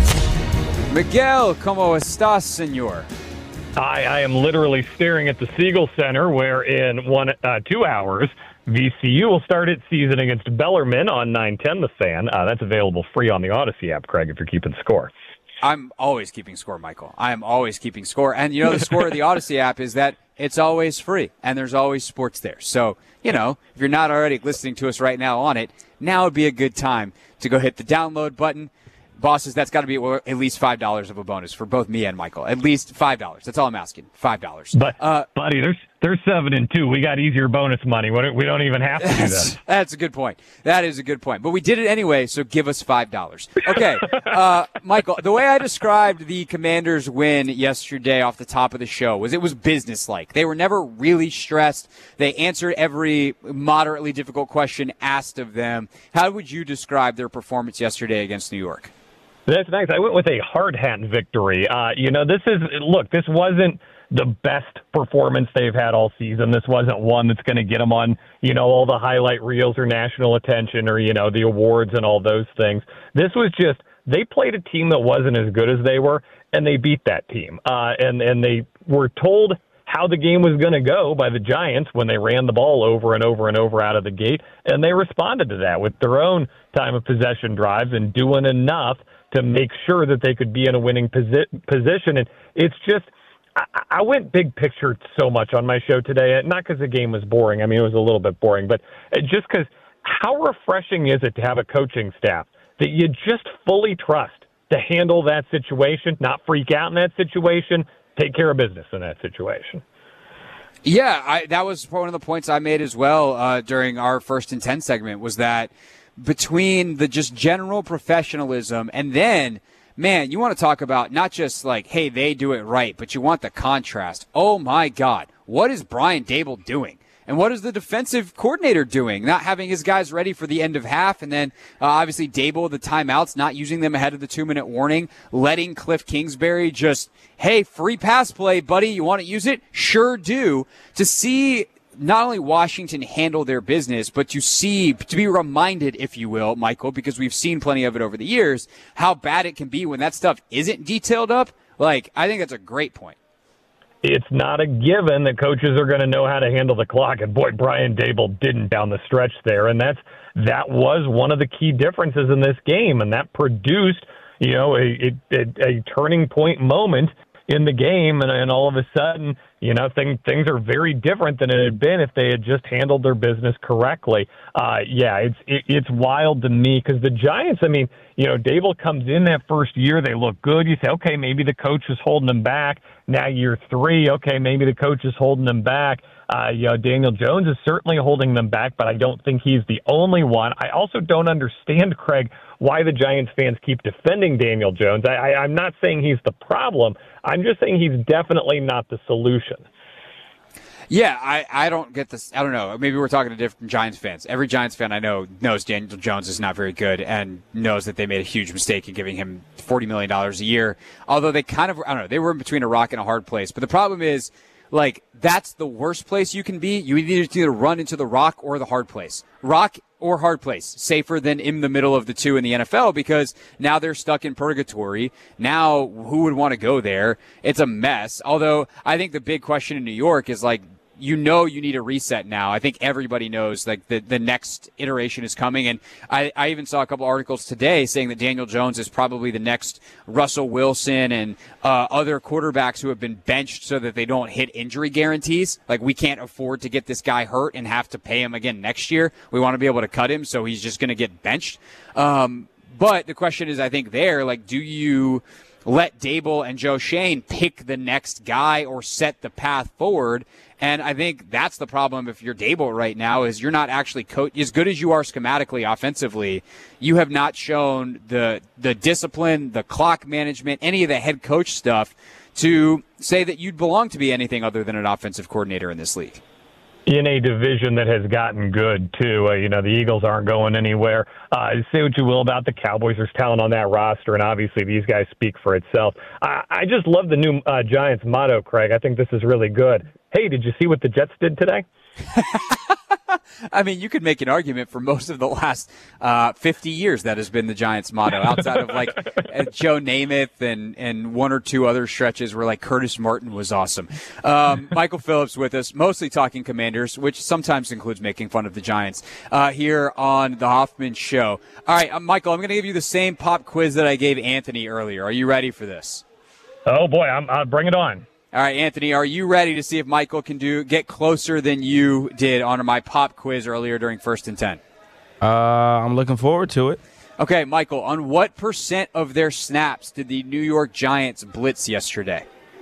Miguel, ¿cómo estás, señor? I am literally staring at the Siegel Center, where in 2 hours, VCU will start its season against Bellarmine on 910 The Fan. That's available free on the Odyssey app, Craig, if you're keeping score. I'm always keeping score, Michael. I am always keeping score. And, you know, the score of the Odyssey app is that it's always free, and there's always sports there. So, you know, if you're not already listening to us right now on it, now would be a good time to go hit the download button. Bosses, that's got to be at least $5 of a bonus for both me and Michael. At least $5. That's all I'm asking. $5. But, buddy, there's 7 and 2. We got easier bonus money. We don't even have to do that. That's a good point. That is a good point. But we did it anyway, so give us $5. Okay, Michael, the way I described the Commanders' win yesterday off the top of the show was it was businesslike. They were never really stressed. They answered every moderately difficult question asked of them. How would you describe their performance yesterday against New York? That's nice. I went with a hard hat victory. This wasn't the best performance they've had all season. This wasn't one that's going to get them on, all the highlight reels or national attention or, the awards and all those things. This was just they played a team that wasn't as good as they were, and they beat that team. And they were told how the game was going to go by the Giants when they ran the ball over and over and over out of the gate, and they responded to that with their own time of possession drives and doing enough to make sure that they could be in a winning position. And it's just, I went big picture so much on my show today, not because the game was boring. I mean, it was a little bit boring, but just because how refreshing is it to have a coaching staff that you just fully trust to handle that situation, not freak out in that situation, take care of business in that situation. Yeah, that was one of the points I made as well during our 1st and 10 segment, was that between the just general professionalism and then, man, you want to talk about not just like, hey, they do it right, but you want the contrast. Oh, my God. What is Brian Daboll doing? And what is the defensive coordinator doing? Not having his guys ready for the end of half. And then obviously Daboll, the timeouts, not using them ahead of the 2-minute warning, letting Cliff Kingsbury just, hey, free pass play, buddy. You want to use it? Sure do. To see not only Washington handle their business, but to be reminded, if you will, Michael, because we've seen plenty of it over the years, how bad it can be when that stuff isn't detailed up. Like, I think that's a great point. It's not a given that coaches are going to know how to handle the clock. And boy, Brian Daboll didn't down the stretch there. And that was one of the key differences in this game. And that produced, a turning point moment in the game. And all of a sudden, things are very different than it had been if they had just handled their business correctly. It's wild to me because the Giants, Daboll comes in that first year, they look good. You say, okay, maybe the coach is holding them back. Now year 3, okay, maybe the coach is holding them back. Daniel Jones is certainly holding them back, but I don't think he's the only one. I also don't understand, Craig, why the Giants fans keep defending Daniel Jones. I'm not saying he's the problem. I'm just saying he's definitely not the solution. Yeah, I don't get this. I don't know. Maybe we're talking to different Giants fans. Every Giants fan I know knows Daniel Jones is not very good and knows that they made a huge mistake in giving him $40 million a year. Although they they were in between a rock and a hard place. But the problem is, like, that's the worst place you can be. You either run into the rock or the hard place. Rock or hard place. Safer than in the middle of the two in the NFL because now they're stuck in purgatory. Now, who would want to go there? It's a mess. Although, I think the big question in New York is, like, you need a reset now. I think everybody knows, like, the next iteration is coming. And I even saw a couple articles today saying that Daniel Jones is probably the next Russell Wilson and other quarterbacks who have been benched so that they don't hit injury guarantees. Like, we can't afford to get this guy hurt and have to pay him again next year. We want to be able to cut him, so he's just going to get benched. But the question is, I think do you let Daboll and Joe Schoen pick the next guy or set the path forward? And I think that's the problem if you're Daboll right now is you're not actually as good as you are schematically offensively. You have not shown the discipline, the clock management, any of the head coach stuff to say that you'd belong to be anything other than an offensive coordinator in this league. In a division that has gotten good, too. The Eagles aren't going anywhere. Say what you will about the Cowboys. There's talent on that roster, and obviously these guys speak for itself. I just love the new Giants motto, Craig. I think this is really good. Hey, did you see what the Jets did today? I mean, you could make an argument for most of the last 50 years that has been the Giants' motto, outside of like Joe Namath and one or two other stretches where like Curtis Martin was awesome. Michael Phillips with us, mostly talking Commanders, which sometimes includes making fun of the Giants, here on the Hoffman Show. All right, Michael, I'm going to give you the same pop quiz that I gave Anthony earlier. Are you ready for this? Oh, boy, I'm bring it on. All right, Anthony, are you ready to see if Michael can get closer than you did on my pop quiz earlier during 1st and 10? I'm looking forward to it. Okay, Michael, on what % of their snaps did the New York Giants blitz yesterday?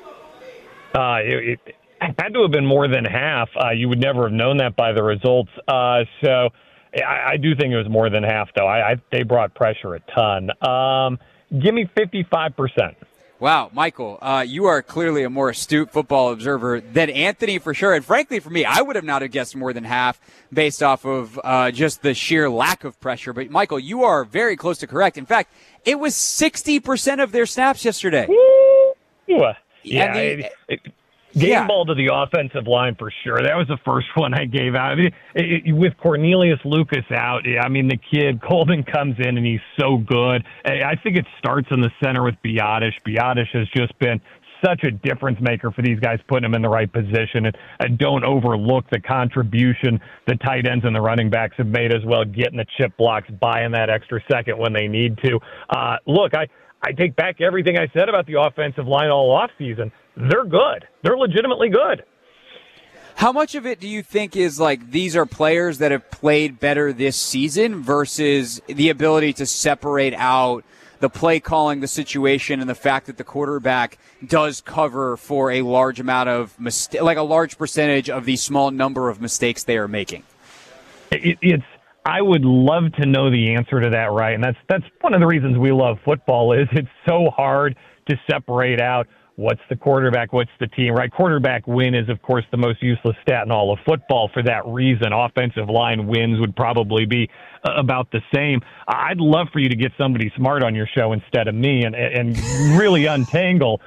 It had to have been more than half. You would never have known that by the results. So I do think it was more than half, though. They brought pressure a ton. Give me 55%. Wow, Michael, you are clearly a more astute football observer than Anthony for sure. And frankly, for me, I would have not have guessed more than half based off of just the sheer lack of pressure. But, Michael, you are very close to correct. In fact, it was 60% of their snaps yesterday. Yeah, Game ball to the offensive line for sure. That was the first one I gave out. With Cornelius Lucas out, I mean, the kid, Coleman comes in and he's so good. I think it starts in the center with Biadasz. Biadasz has just been such a difference maker for these guys, putting them in the right position. And don't overlook the contribution the tight ends and the running backs have made as well, getting the chip blocks, buying that extra second when they need to. Look, I take back everything I said about the offensive line all offseason. They're good. They're legitimately good. How much of it do you think is like these are players that have played better this season versus the ability to separate out the play calling, the situation, and the fact that the quarterback does cover for a large amount of like a large percentage of the small number of mistakes they are making? I would love to know the answer to that, right? And that's one of the reasons we love football is it's so hard to separate out what's the quarterback, what's the team, right? Quarterback win is, of course, the most useless stat in all of football for that reason. Offensive line wins would probably be about the same. I'd love for you to get somebody smart on your show instead of me and really untangle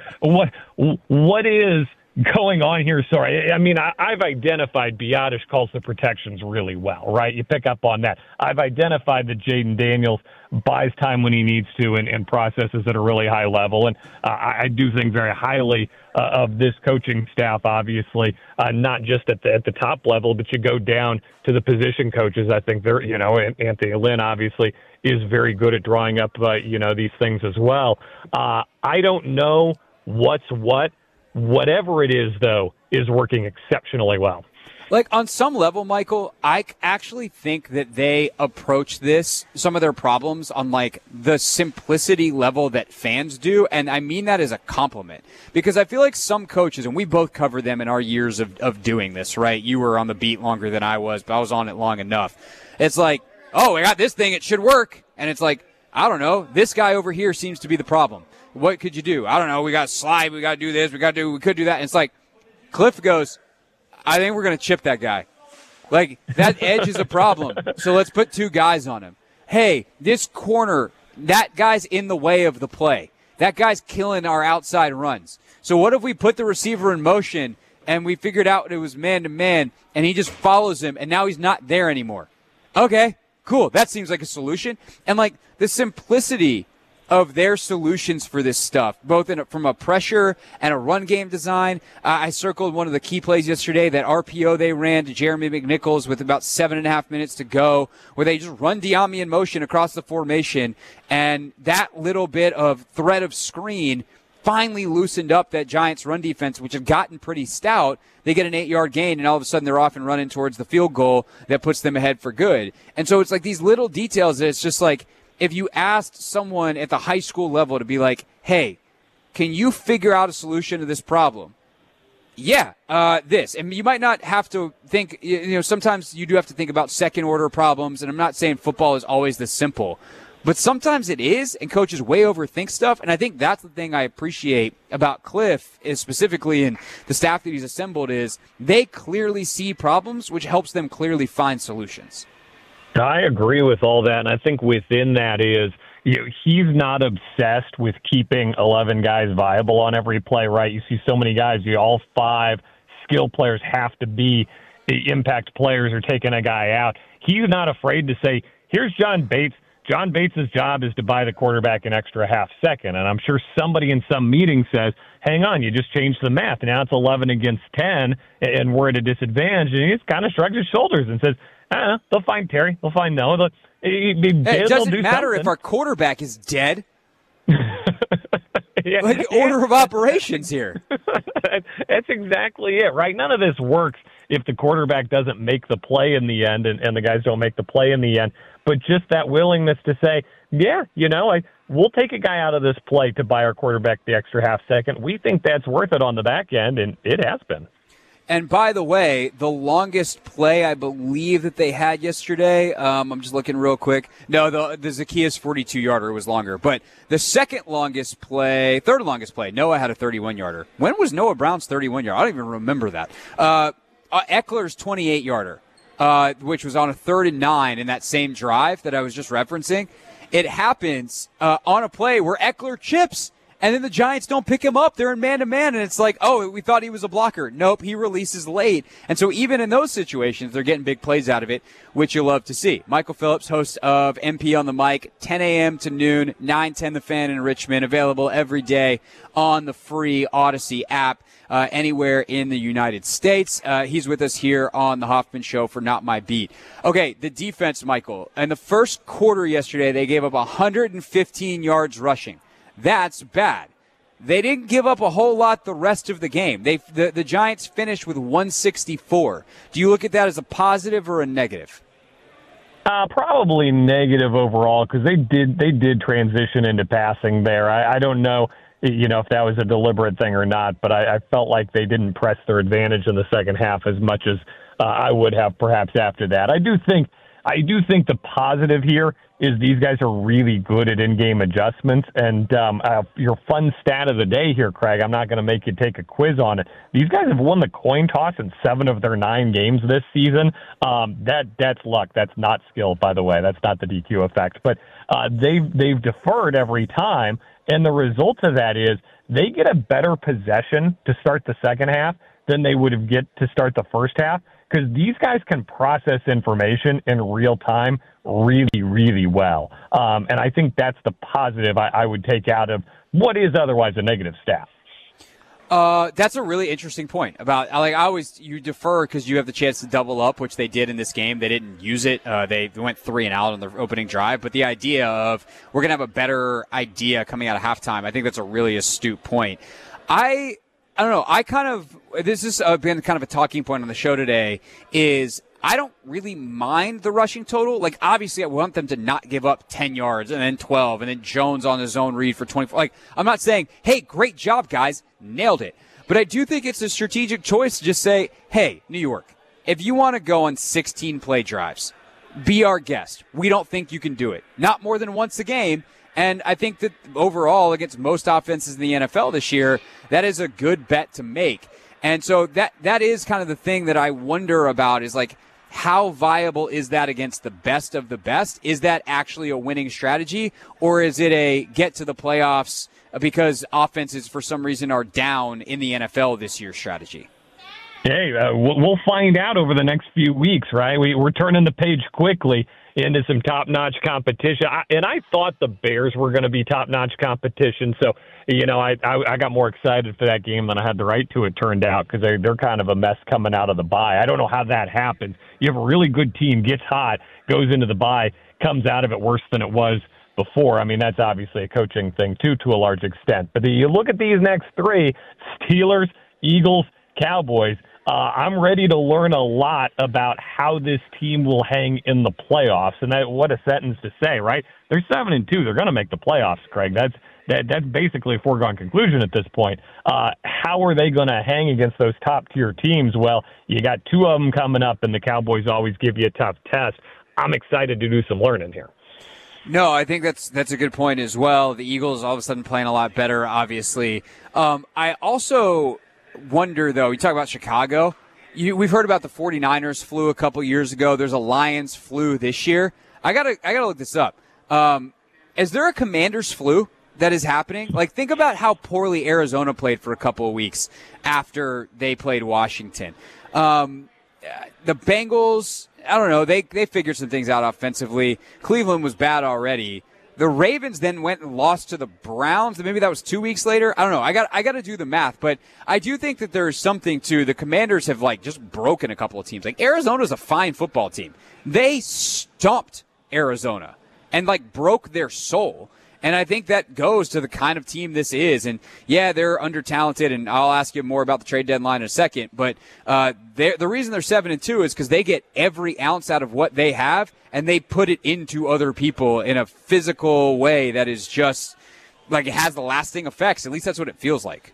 what is going on here. Sorry. I mean, I've identified Biadasz calls the protections really well, right? You pick up on that. I've identified that Jaden Daniels buys time when he needs to and processes at a really high level. And I do think very highly of this coaching staff, obviously, not just at the top level, but you go down to the position coaches. I think they're, Anthony Lynn obviously is very good at drawing up, these things as well. I don't know what's what. Whatever it is, though, is working exceptionally well. Like, on some level, Michael, I actually think that they approach some of their problems on, like, the simplicity level that fans do, and I mean that as a compliment. Because I feel like some coaches, and we both covered them in our years of doing this, right? You were on the beat longer than I was, but I was on it long enough. It's like, oh, we got this thing, it should work. And it's like, I don't know, this guy over here seems to be the problem. What could you do? I don't know. We got to slide. We got to do this. We could do that. And it's like, Cliff goes, I think we're going to chip that guy. Like, that edge is a problem. So let's put two guys on him. Hey, this corner, that guy's in the way of the play. That guy's killing our outside runs. So what if we put the receiver in motion and we figured out it was man-to-man and he just follows him and now he's not there anymore? Okay, cool. That seems like a solution. And, like, the simplicity of their solutions for this stuff, both from a pressure and a run game design. I circled one of the key plays yesterday, that RPO they ran to Jeremy McNichols with about 7.5 minutes to go, where they just run Diami in motion across the formation, and that little bit of threat of screen finally loosened up that Giants run defense, which had gotten pretty stout. They get an 8-yard gain, and all of a sudden they're off and running towards the field goal that puts them ahead for good. And so it's like these little details that it's just like, if you asked someone at the high school level to be like, hey, can you figure out a solution to this problem? Yeah, this. And you might not have to think, sometimes you do have to think about second order problems. And I'm not saying football is always this simple, but sometimes it is. And coaches way overthink stuff. And I think that's the thing I appreciate about Cliff, is specifically in the staff that he's assembled, is they clearly see problems, which helps them clearly find solutions. I agree with all that, and I think within that is, he's not obsessed with keeping 11 guys viable on every play, right? You see so many guys, all 5 skill players have to be impact players or taking a guy out. He's not afraid to say, here's John Bates. John Bates' job is to buy the quarterback an extra half second, and I'm sure somebody in some meeting says, hang on, you just changed the math. Now it's 11 against 10, and we're at a disadvantage, and he just kind of shrugs his shoulders and says, they'll find Terry. They'll find Noah. It doesn't matter if our quarterback is dead. Order of operations here. That's exactly it, right? None of this works if the quarterback doesn't make the play in the end and the guys don't make the play in the end. But just that willingness to say, we'll take a guy out of this play to buy our quarterback the extra half second. We think that's worth it on the back end, and it has been. And by the way, the longest play I believe that they had yesterday, I'm just looking real quick. No, the Zacchaeus 42-yarder was longer. But the third longest play, Noah had a 31-yarder. When was Noah Brown's 31-yarder? I don't even remember that. Eckler's 28-yarder, which was on a 3rd and 9 in that same drive that I was just referencing. It happens on a play where Eckler chips. And then the Giants don't pick him up. They're in man-to-man, and it's like, oh, we thought he was a blocker. Nope, he releases late. And so even in those situations, they're getting big plays out of it, which you love to see. Michael Phillips, host of MP on the Mic, 10 a.m. to noon, 9:10 The Fan in Richmond, available every day on the free Odyssey app. Anywhere in the United States. He's with us here on the Hoffman Show for Not My Beat. Okay, the defense, Michael. In the first quarter yesterday, they gave up 115 yards rushing. That's bad. They didn't give up a whole lot the rest of the game. The Giants finished with 164. Do you look at that as a positive or a negative? Probably negative overall, because they did transition into passing there. I don't know, if that was a deliberate thing or not, but I felt like they didn't press their advantage in the second half as much as I would have perhaps after that. I do think the positive here is these guys are really good at in-game adjustments. And your fun stat of the day here, Craig, I'm not going to make you take a quiz on it. These guys have won the coin toss in 7 of their 9 games this season. That's luck. That's not skill, by the way. That's not the DQ effect. But they've deferred every time, and the result of that is they get a better possession to start the second half than they would have get to start the first half, because these guys can process information in real time really, really well. And I think that's the positive I would take out of what is otherwise a negative stat. That's a really interesting point about, you defer because you have the chance to double up, which they did in this game. They didn't use it. They went 3 and out on their opening drive. But the idea of we're going to have a better idea coming out of halftime, I think that's a really astute point. I don't know. This has been kind of a talking point on the show today, is I don't really mind the rushing total. Like, obviously, I want them to not give up 10 yards and then 12 and then Jones on his own read for 24. Like, I'm not saying, hey, great job, guys. Nailed it. But I do think it's a strategic choice to just say, hey, New York, if you want to go on 16 play drives, be our guest. We don't think you can do it. Not more than once a game. And I think that overall, against most offenses in the NFL this year, that is a good bet to make. And so that is kind of the thing that I wonder about, is like, how viable is that against the best of the best? Is that actually a winning strategy, or is it a get to the playoffs because offenses for some reason are down in the NFL this year strategy? Hey, we'll find out over the next few weeks, right? We're turning the page quickly into some top-notch competition. I thought the Bears were going to be top-notch competition, so, I got more excited for that game than I had the right to, it turned out, because they're kind of a mess coming out of the bye. I don't know how that happens. You have a really good team, gets hot, goes into the bye, comes out of it worse than it was before. I mean, that's obviously a coaching thing, too, to a large extent. But you look at these next 3, Steelers, Eagles, Cowboys, I'm ready to learn a lot about how this team will hang in the playoffs. And what a sentence to say, right? They're 7-2. They're going to make the playoffs, Craig. That's basically a foregone conclusion at this point. How are they going to hang against those top-tier teams? Well, you got 2 of them coming up, and the Cowboys always give you a tough test. I'm excited to do some learning here. No, I think that's a good point as well. The Eagles all of a sudden playing a lot better, obviously. I also wonder, though, you talk about Chicago. We've heard about the 49ers flu a couple years ago. There's a Lions flu this year. I gotta look this up. Is there a Commanders flu that is happening? Like, think about how poorly Arizona played for a couple of weeks after they played Washington. The Bengals, I don't know. They figured some things out offensively. Cleveland was bad already. The Ravens then went and lost to the Browns. Maybe that was 2 weeks later. I don't know. I got to do the math, but I do think that there's something to the Commanders have just broken a couple of teams. Like, Arizona's a fine football team. They stomped Arizona and broke their soul. And I think that goes to the kind of team this is. And, yeah, they're under-talented, and I'll ask you more about the trade deadline in a second. But the reason they're 7-2 is because they get every ounce out of what they have, and they put it into other people in a physical way that is just it has the lasting effects. At least that's what it feels like.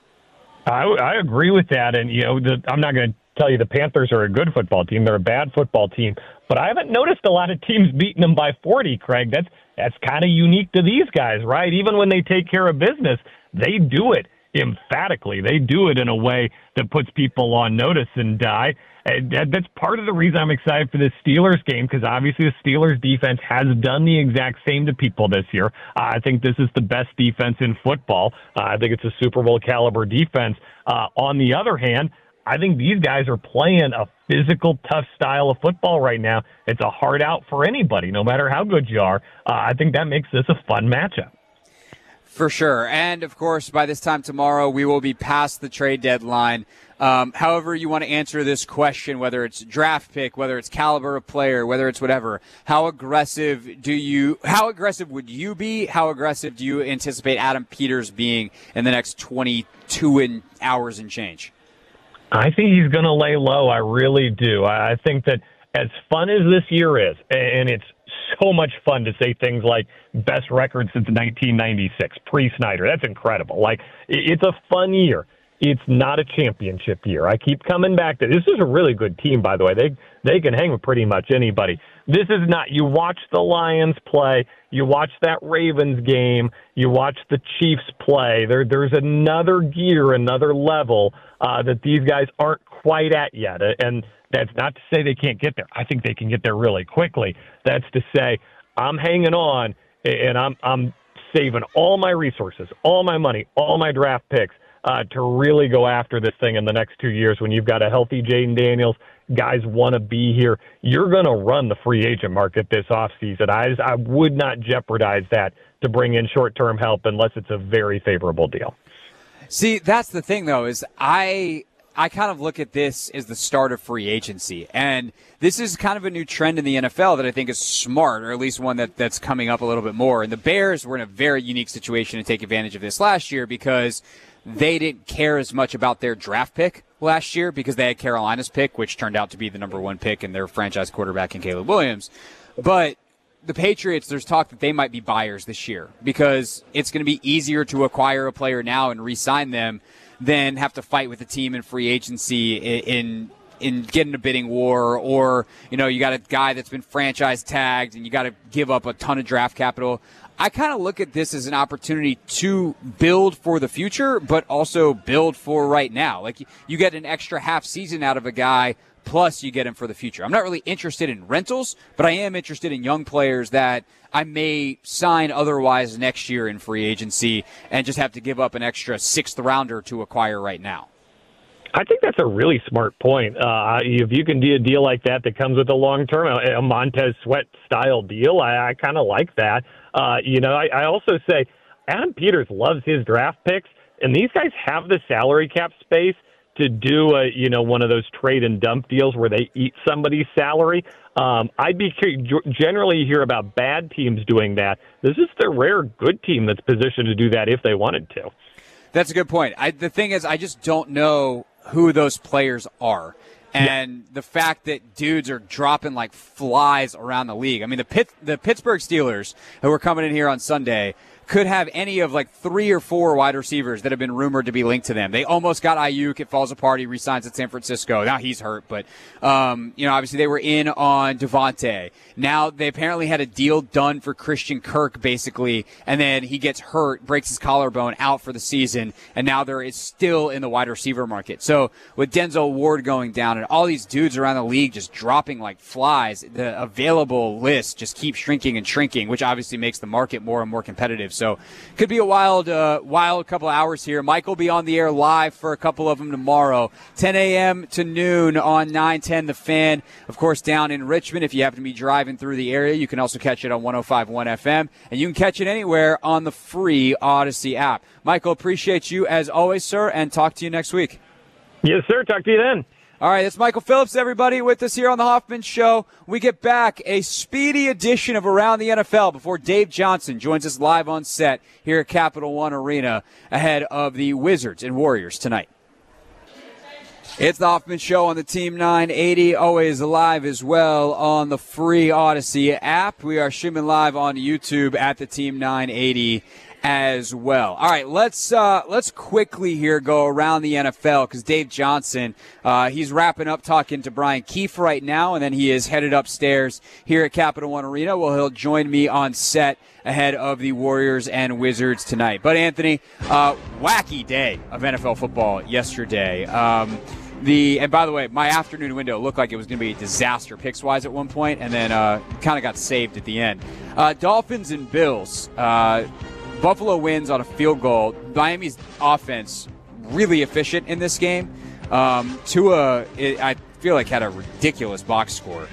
I agree with that. And, I'm not going to tell you the Panthers are a good football team. They're a bad football team. But I haven't noticed a lot of teams beating them by 40, Craig. That's kind of unique to these guys, right? Even when they take care of business, they do it emphatically. They do it in a way that puts people on notice, and that's part of the reason I'm excited for this Steelers game, because obviously the Steelers defense has done the exact same to people this year. I think this is the best defense in football. I think it's a Super Bowl caliber defense. On the other hand, I think these guys are playing a physical, tough style of football right now. It's a hard out for anybody, no matter how good you are. I think that makes this a fun matchup. For sure. And, of course, by this time tomorrow, we will be past the trade deadline. However you want to answer this question, whether it's draft pick, whether it's caliber of player, whether it's whatever, how aggressive would you be? How aggressive do you anticipate Adam Peters being in the next 22 hours and change? I think he's going to lay low. I really do. I think that as fun as this year is, and it's so much fun to say things like best record since 1996, pre-Snyder. That's incredible. Like, it's a fun year. It's not a championship year. I keep coming back to this. Is a really good team, by the way. They can hang with pretty much anybody. This is not. You watch the Lions play. You watch that Ravens game. You watch the Chiefs play. There's another gear, another level that these guys aren't quite at yet. And that's not to say they can't get there. I think they can get there really quickly. That's to say I'm hanging on, and I'm saving all my resources, all my money, all my draft picks to really go after this thing in the next 2 years when you've got a healthy Jaden Daniels. Guys want to be here. You're going to run the free agent market this offseason. I would not jeopardize that to bring in short-term help unless it's a very favorable deal. See, that's the thing, though, is I kind of look at this as the start of free agency. And this is kind of a new trend in the NFL that I think is smart, or at least one that's coming up a little bit more. And the Bears were in a very unique situation to take advantage of this last year because they didn't care as much about their draft pick last year because they had Carolina's pick, which turned out to be the number one pick and their franchise quarterback in Caleb Williams. But the Patriots, there's talk that they might be buyers this year because it's going to be easier to acquire a player now and re-sign them than have to fight with the team in free agency in getting a bidding war, or, you know, you got a guy that's been franchise tagged and you got to give up a ton of draft capital. I kind of look at this as an opportunity to build for the future, but also build for right now. Like, you get an extra half season out of a guy, plus you get him for the future. I'm not really interested in rentals, but I am interested in young players that I may sign otherwise next year in free agency and just have to give up an extra sixth rounder to acquire right now. I think that's a really smart point. If you can do a deal like that comes with a long-term, a Montez Sweat-style deal, I kind of like that. I also say Adam Peters loves his draft picks, and these guys have the salary cap space to do one of those trade and dump deals where they eat somebody's salary. I'd be curious. Generally, you hear about bad teams doing that. This is the rare good team that's positioned to do that if they wanted to. That's a good point. The thing is, I just don't know who those players are. And the fact that dudes are dropping like flies around the league. I mean, the Pittsburgh Steelers, who are coming in here on Sunday, could have any of like 3 or 4 wide receivers that have been rumored to be linked to them. They almost got Ayuk. It falls apart. He resigns at San Francisco. Now he's hurt, but obviously they were in on Devontae. Now they apparently had a deal done for Christian Kirk, basically, and then he gets hurt, breaks his collarbone, out for the season, and now there is still in the wide receiver market. So with Denzel Ward going down and all these dudes around the league just dropping like flies, the available list just keeps shrinking and shrinking, which obviously makes the market more and more competitive. So could be a wild couple of hours here. Mike will be on the air live for a couple of them tomorrow, 10 a.m. to noon on 910 The Fan. Of course, down in Richmond, if you happen to be driving through the area, you can also catch it on 105.1 FM, and you can catch it anywhere on the free Odyssey app. Michael, appreciate you as always, sir, and talk to you next week. Yes, sir. Talk to you then. All right, that's Michael Phillips, everybody, with us here on the Hoffman Show. We get back a speedy edition of Around the NFL before Dave Johnson joins us live on set here at Capital One Arena ahead of the Wizards and Warriors tonight. It's the Hoffman Show on the Team 980, always live as well on the free Odyssey app. We are streaming live on YouTube at the Team 980 as well. All right, let's quickly here go around the NFL because Dave Johnson, he's wrapping up talking to Brian Keefe right now, and then he is headed upstairs here at Capital One Arena. Well, he'll join me on set ahead of the Warriors and Wizards tonight. But Anthony, wacky day of NFL football yesterday. And by the way, my afternoon window looked like it was going to be a disaster picks-wise at one point, and then kind of got saved at the end. Dolphins and Bills. Buffalo wins on a field goal. Miami's offense really efficient in this game. Tua, I feel like, had a ridiculous box score.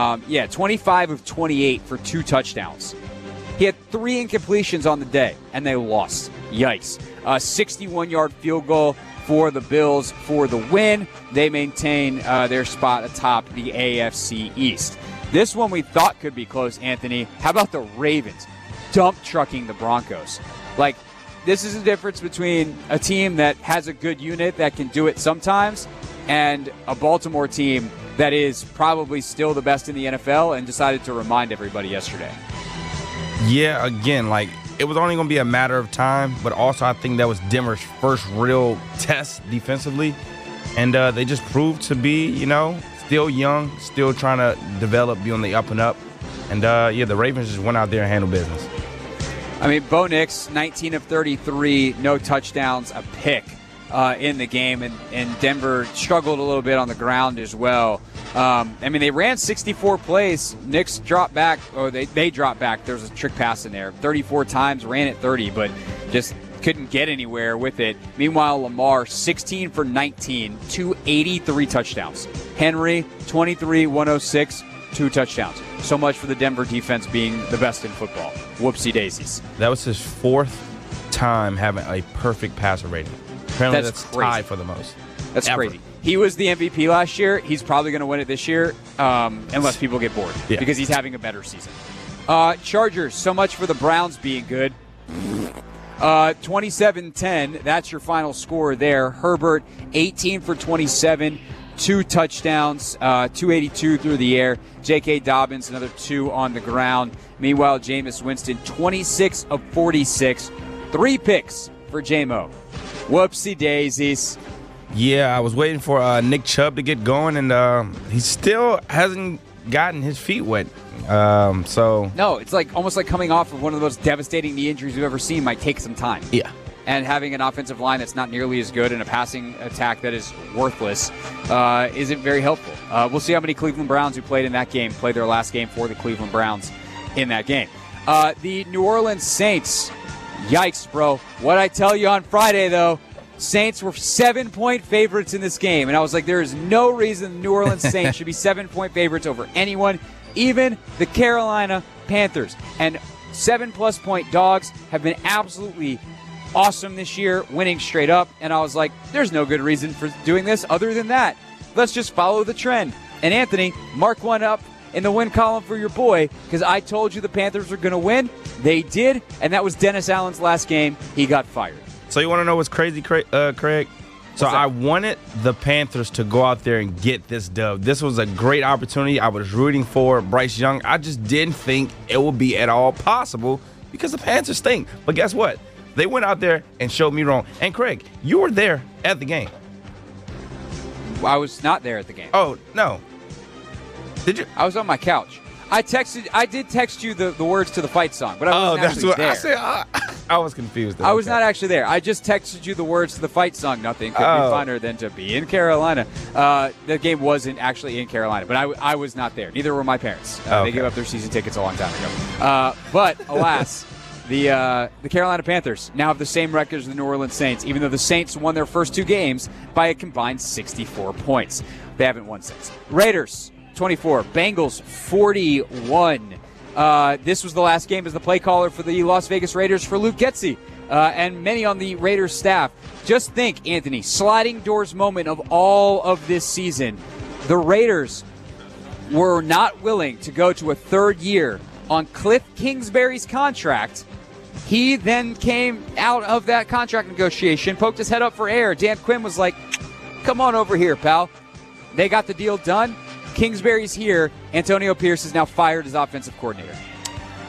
25 of 28 for 2 touchdowns. He had 3 incompletions on the day, and they lost. Yikes. 61-yard field goal for the Bills for the win. They maintain their spot atop the AFC East. This one we thought could be close, Anthony. How about the Ravens dump trucking the Broncos? Like, this is the difference between a team that has a good unit that can do it sometimes and a Baltimore team that is probably still the best in the NFL and decided to remind everybody yesterday. Yeah, again, like, it was only going to be a matter of time, but also I think that was Denver's first real test defensively. And they just proved to be, still young, still trying to develop, be on the up and up. And, the Ravens just went out there and handled business. I mean, Bo Nix, 19 of 33, no touchdowns, a pick in the game. And Denver struggled a little bit on the ground as well. They ran 64 plays. Knicks dropped back, or they dropped back. There was a trick pass in there. 34 times, ran it 30, but just couldn't get anywhere with it. Meanwhile, Lamar, 16 for 19, 283 touchdowns. Henry, 23, 106, 2 touchdowns. So much for the Denver defense being the best in football. Whoopsie daisies. That was his 4th time having a perfect passer rating. Apparently that's tied for the most. That's crazy. He was the MVP last year. He's probably going to win it this year, unless people get bored, because he's having a better season. Chargers, so much for the Browns being good. 27-10, that's your final score there. Herbert, 18 for 27, 2 touchdowns, 282 through the air. J.K. Dobbins, another 2 on the ground. Meanwhile, Jameis Winston, 26 of 46, 3 picks for J-Mo. Whoopsie daisies. Yeah, I was waiting for Nick Chubb to get going, and he still hasn't gotten his feet wet. No, it's like almost like coming off of one of the most devastating knee injuries we've ever seen might take some time. Yeah. And having an offensive line that's not nearly as good and a passing attack that is worthless isn't very helpful. We'll see how many Cleveland Browns who played in that game played their last game for the Cleveland Browns in that game. The New Orleans Saints, yikes, bro. What'd I tell you on Friday, though? Saints were 7-point favorites in this game. And I was like, there is no reason the New Orleans Saints should be 7-point favorites over anyone, even the Carolina Panthers. And 7+ point dogs have been absolutely awesome this year, winning straight up. And I was like, there's no good reason for doing this other than that. Let's just follow the trend. And Anthony, mark one up in the win column for your boy, because I told you the Panthers were going to win. They did, and that was Dennis Allen's last game. He got fired. So you want to know what's crazy, Craig? So I wanted the Panthers to go out there and get this dub. This was a great opportunity. I was rooting for Bryce Young. I just didn't think it would be at all possible because the Panthers stink. But guess what? They went out there and showed me wrong. And Craig, you were there at the game. I was not there at the game. Oh, no. Did you? I was on my couch. I did text you the words to the fight song, but I wasn't actually there. I said. I was confused. I was not actually there. I just texted you the words to the fight song. Nothing could be funner than to be in Carolina. The game wasn't actually in Carolina, but I was not there. Neither were my parents. They gave up their season tickets a long time ago. But alas, the Carolina Panthers now have the same record as the New Orleans Saints, even though the Saints won their first 2 games by a combined 64 points. They haven't won since. Raiders, 24. Bengals, 41. This was the last game as the play caller for the Las Vegas Raiders for Luke Getsy and many on the Raiders staff. Just think, Anthony, sliding doors moment of all of this season. The Raiders were not willing to go to a 3rd year on Cliff Kingsbury's contract. He then came out of that contract negotiation, poked his head up for air. Dan Quinn was like, come on over here, pal. They got the deal done. Kingsbury's here. Antonio Pierce is now fired as offensive coordinator.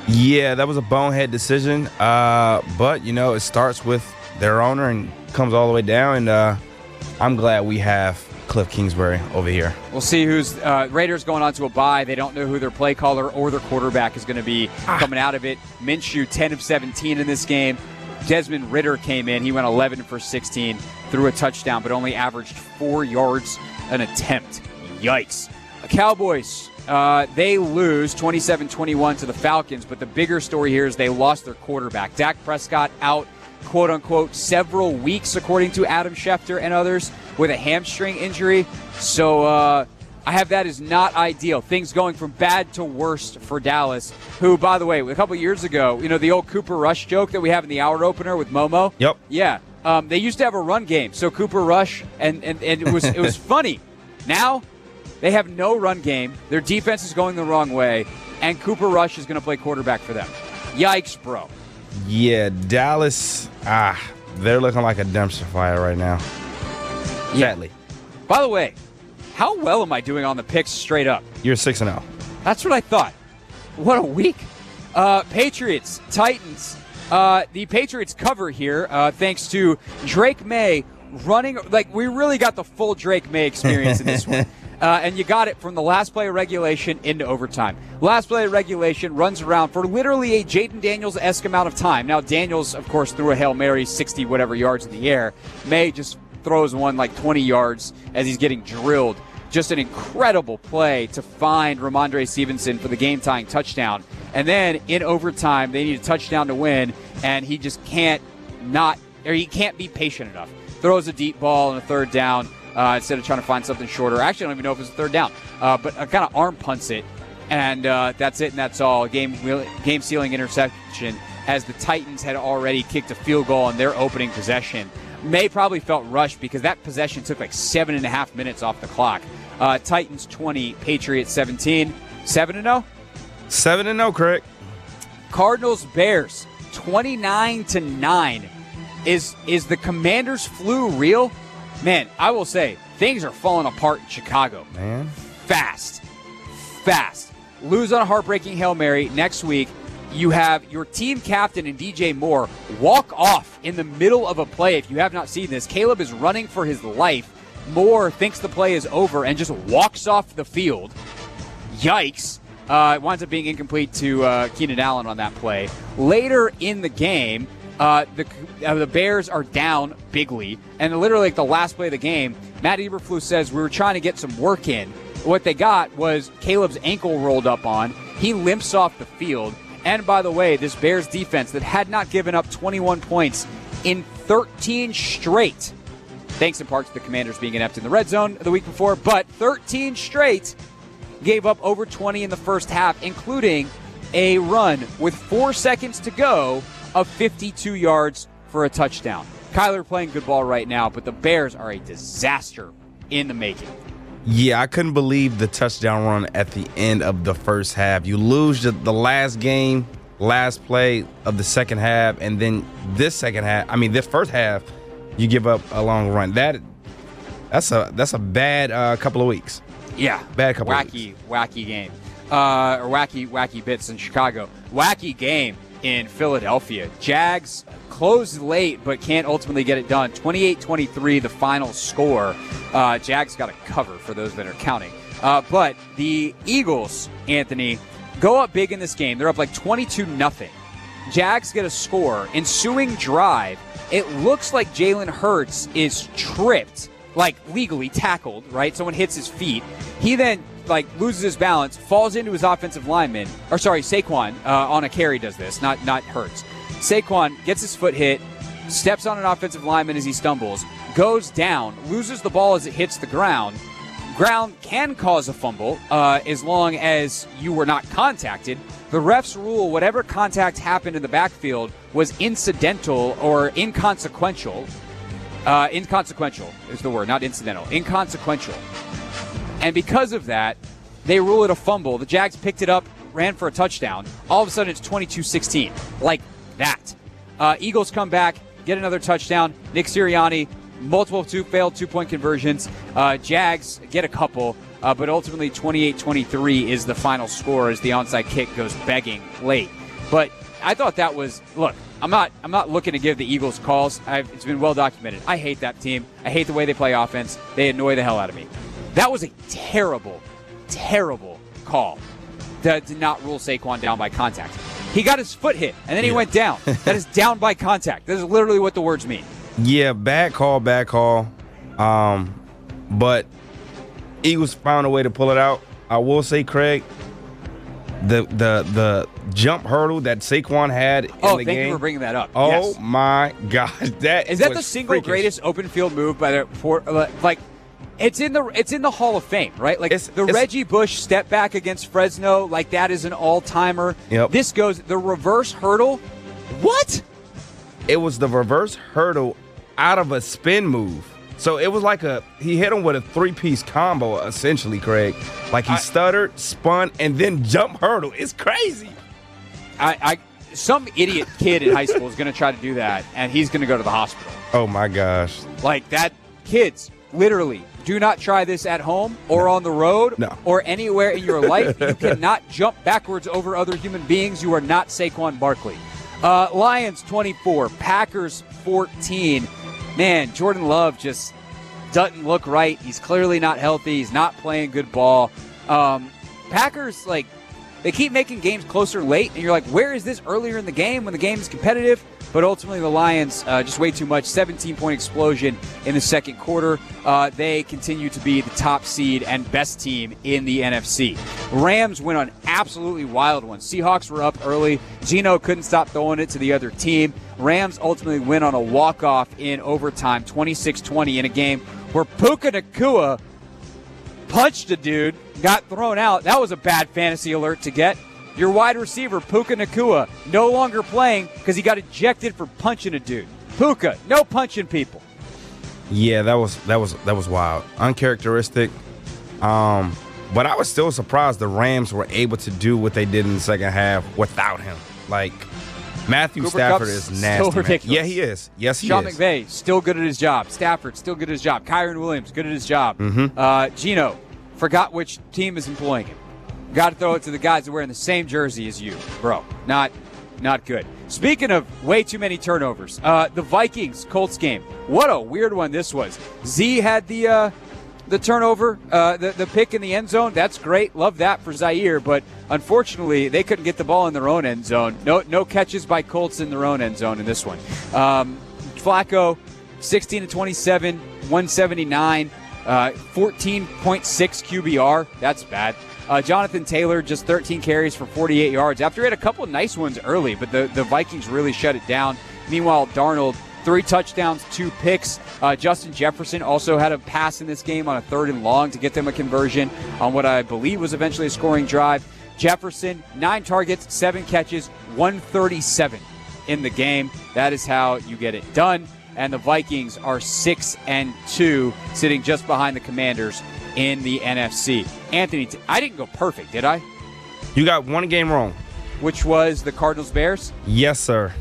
Yeah, that was a bonehead decision. But, it starts with their owner and comes all the way down. And I'm glad we have Cliff Kingsbury over here. We'll see who's Raiders going on to a bye. They don't know who their play caller or their quarterback is going to be coming out of it. Minshew, 10 of 17 in this game. Desmond Ridder came in. He went 11 for 16, threw a touchdown, but only averaged 4 yards an attempt. Yikes. Cowboys, they lose 27-21 to the Falcons, but the bigger story here is they lost their quarterback. Dak Prescott out, quote-unquote, several weeks, according to Adam Schefter and others, with a hamstring injury. So I have that as not ideal. Things going from bad to worst for Dallas, who, by the way, a couple years ago, the old Cooper Rush joke that we have in the hour opener with Momo? Yep. Yeah. They used to have a run game, so Cooper Rush, and it was funny. Now they have no run game. Their defense is going the wrong way, and Cooper Rush is going to play quarterback for them. Yikes, bro. Yeah, Dallas, they're looking like a dumpster fire right now. Sadly. By the way, how well am I doing on the picks straight up? You're 6-0. That's what I thought. What a week. Patriots, Titans. The Patriots cover here thanks to Drake May running. We really got the full Drake May experience in this one. And you got it from the last play of regulation into overtime. Last play of regulation runs around for literally a Jaden Daniels-esque amount of time. Now, Daniels, of course, threw a Hail Mary 60-whatever yards in the air. May just throws one 20 yards as he's getting drilled. Just an incredible play to find Ramondre Stevenson for the game-tying touchdown. And then in overtime, they need a touchdown to win, and he just can't be patient enough. Throws a deep ball on a third down. Instead of trying to find something shorter. Actually, I don't even know if it's a third down. But kind of arm punts it, and that's it, and that's all. Game-sealing interception as the Titans had already kicked a field goal on their opening possession. May probably felt rushed because that possession took 7.5 minutes off the clock. Titans 20, Patriots 17. 7-0? 7-0, Craig. Cardinals, Bears 29-9. Is the Commanders' flu real? Man, I will say, things are falling apart in Chicago. Man. Fast. Lose on a heartbreaking Hail Mary. Next week, you have your team captain and DJ Moore walk off in the middle of a play. If you have not seen this, Caleb is running for his life. Moore thinks the play is over and just walks off the field. Yikes. It winds up being incomplete to Keenan Allen on that play. Later in the game, the Bears are down bigly, and literally the last play of the game, Matt Eberflus says we were trying to get some work in. What they got was Caleb's ankle rolled up on. He limps off the field. And by the way, this Bears defense that had not given up 21 points in 13 straight, thanks in part to the Commanders being inept in the red zone the week before, but 13 straight gave up over 20 in the first half, including a run with 4 seconds to go of 52 yards for a touchdown. Kyler playing good ball right now, but the Bears are a disaster in the making. Yeah, I couldn't believe the touchdown run at the end of the first half. You lose the last game, last play of the second half, and then this first half, you give up a long run. That's a bad couple of weeks. Yeah, bad couple of weeks. Wacky game, or wacky bits in Chicago. Wacky game in Philadelphia. Jags closed late but can't ultimately get it done. 28-23 the final score. Jags got a cover for those that are counting. But the Eagles, Anthony, go up big in this game. They're up 22-0. Jags get a score. Ensuing drive, it looks like Jalen Hurts is tripped, legally tackled, right? Someone hits his feet. He then loses his balance, falls into his offensive lineman, Saquon on a carry does this, not Hurts. Saquon gets his foot hit, steps on an offensive lineman as he stumbles, goes down, loses the ball as it hits the ground. Ground can cause a fumble as long as you were not contacted. The refs rule whatever contact happened in the backfield was incidental or inconsequential. Inconsequential is the word, not incidental. Inconsequential. And because of that, they rule it a fumble. The Jags picked it up, ran for a touchdown. All of a sudden, it's 22-16. Like that. Eagles come back, get another touchdown. Nick Sirianni, multiple failed two-point conversions. Jags get a couple, but ultimately 28-23 is the final score as the onside kick goes begging late. But I thought that was, look, I'm not looking to give the Eagles calls. It's been well documented. I hate that team. I hate the way they play offense. They annoy the hell out of me. That was a terrible, terrible call to not rule Saquon down by contact. He got his foot hit, and then he went down. That is down by contact. That is literally what the words mean. Yeah, bad call. But Eagles found a way to pull it out. I will say, Craig, the jump hurdle that Saquon had in the game. Oh, thank you for bringing that up. Oh, my gosh. Is that the single greatest open field move by the it's in the Hall of Fame, right? Like the Reggie Bush step back against Fresno, like that is an all-timer. Yep. This goes the reverse hurdle. What? It was the reverse hurdle out of a spin move. So it was like he hit him with a three-piece combo, essentially, Craig. Like he stuttered, spun, and then jump hurdle. It's crazy. Some idiot kid in high school is going to try to do that, and he's going to go to the hospital. Oh, my gosh. Like that, kids, literally, do not try this at home or on the road or anywhere in your life. You cannot jump backwards over other human beings. You are not Saquon Barkley. Lions 24, Packers 14. Man, Jordan Love just doesn't look right. He's clearly not healthy. He's not playing good ball. Packers, they keep making games closer late, and you're like, where is this earlier in the game when the game is competitive? But ultimately, the Lions, just way too much. 17-point explosion in the second quarter. They continue to be the top seed and best team in the NFC. Rams went on absolutely wild ones. Seahawks were up early. Geno couldn't stop throwing it to the other team. Rams ultimately win on a walk-off in overtime, 26-20, in a game where Puka Nacua punched a dude, got thrown out. That was a bad fantasy alert to get. Your wide receiver, Puka Nacua, no longer playing because he got ejected for punching a dude. Puka, no punching people. Yeah, that was wild. Uncharacteristic. But I was still surprised the Rams were able to do what they did in the second half without him. Like, Matthew Cooper Stafford Kupp's is nasty. Still ridiculous. Yeah, he is. Yes, he Sean is. McVay, still good at his job. Stafford, still good at his job. Kyron Williams, good at his job. Geno, forgot which team is employing him. Got to throw it to the guys that wear in the same jersey as you, bro. Not good. Speaking of way too many turnovers, the Vikings-Colts game. What a weird one this was. Z had the turnover, the pick in the end zone. That's great. Love that for Zaire. But unfortunately, they couldn't get the ball in their own end zone. No catches by Colts in their own end zone in this one. Flacco, 16-27, 179, 14.6 QBR. That's bad. Jonathan Taylor, just 13 carries for 48 yards. After he had a couple of nice ones early, but the Vikings really shut it down. Meanwhile, Darnold, 3 touchdowns, 2 picks. Justin Jefferson also had a pass in this game on a 3rd and long to get them a conversion on what I believe was eventually a scoring drive. Jefferson, 9 targets, 7 catches, 137 in the game. That is how you get it done. And the Vikings are 6-2, sitting just behind the Commanders in the NFC. Anthony, I didn't go perfect, did I? You got one game wrong. Which was the Cardinals-Bears? Yes, sir.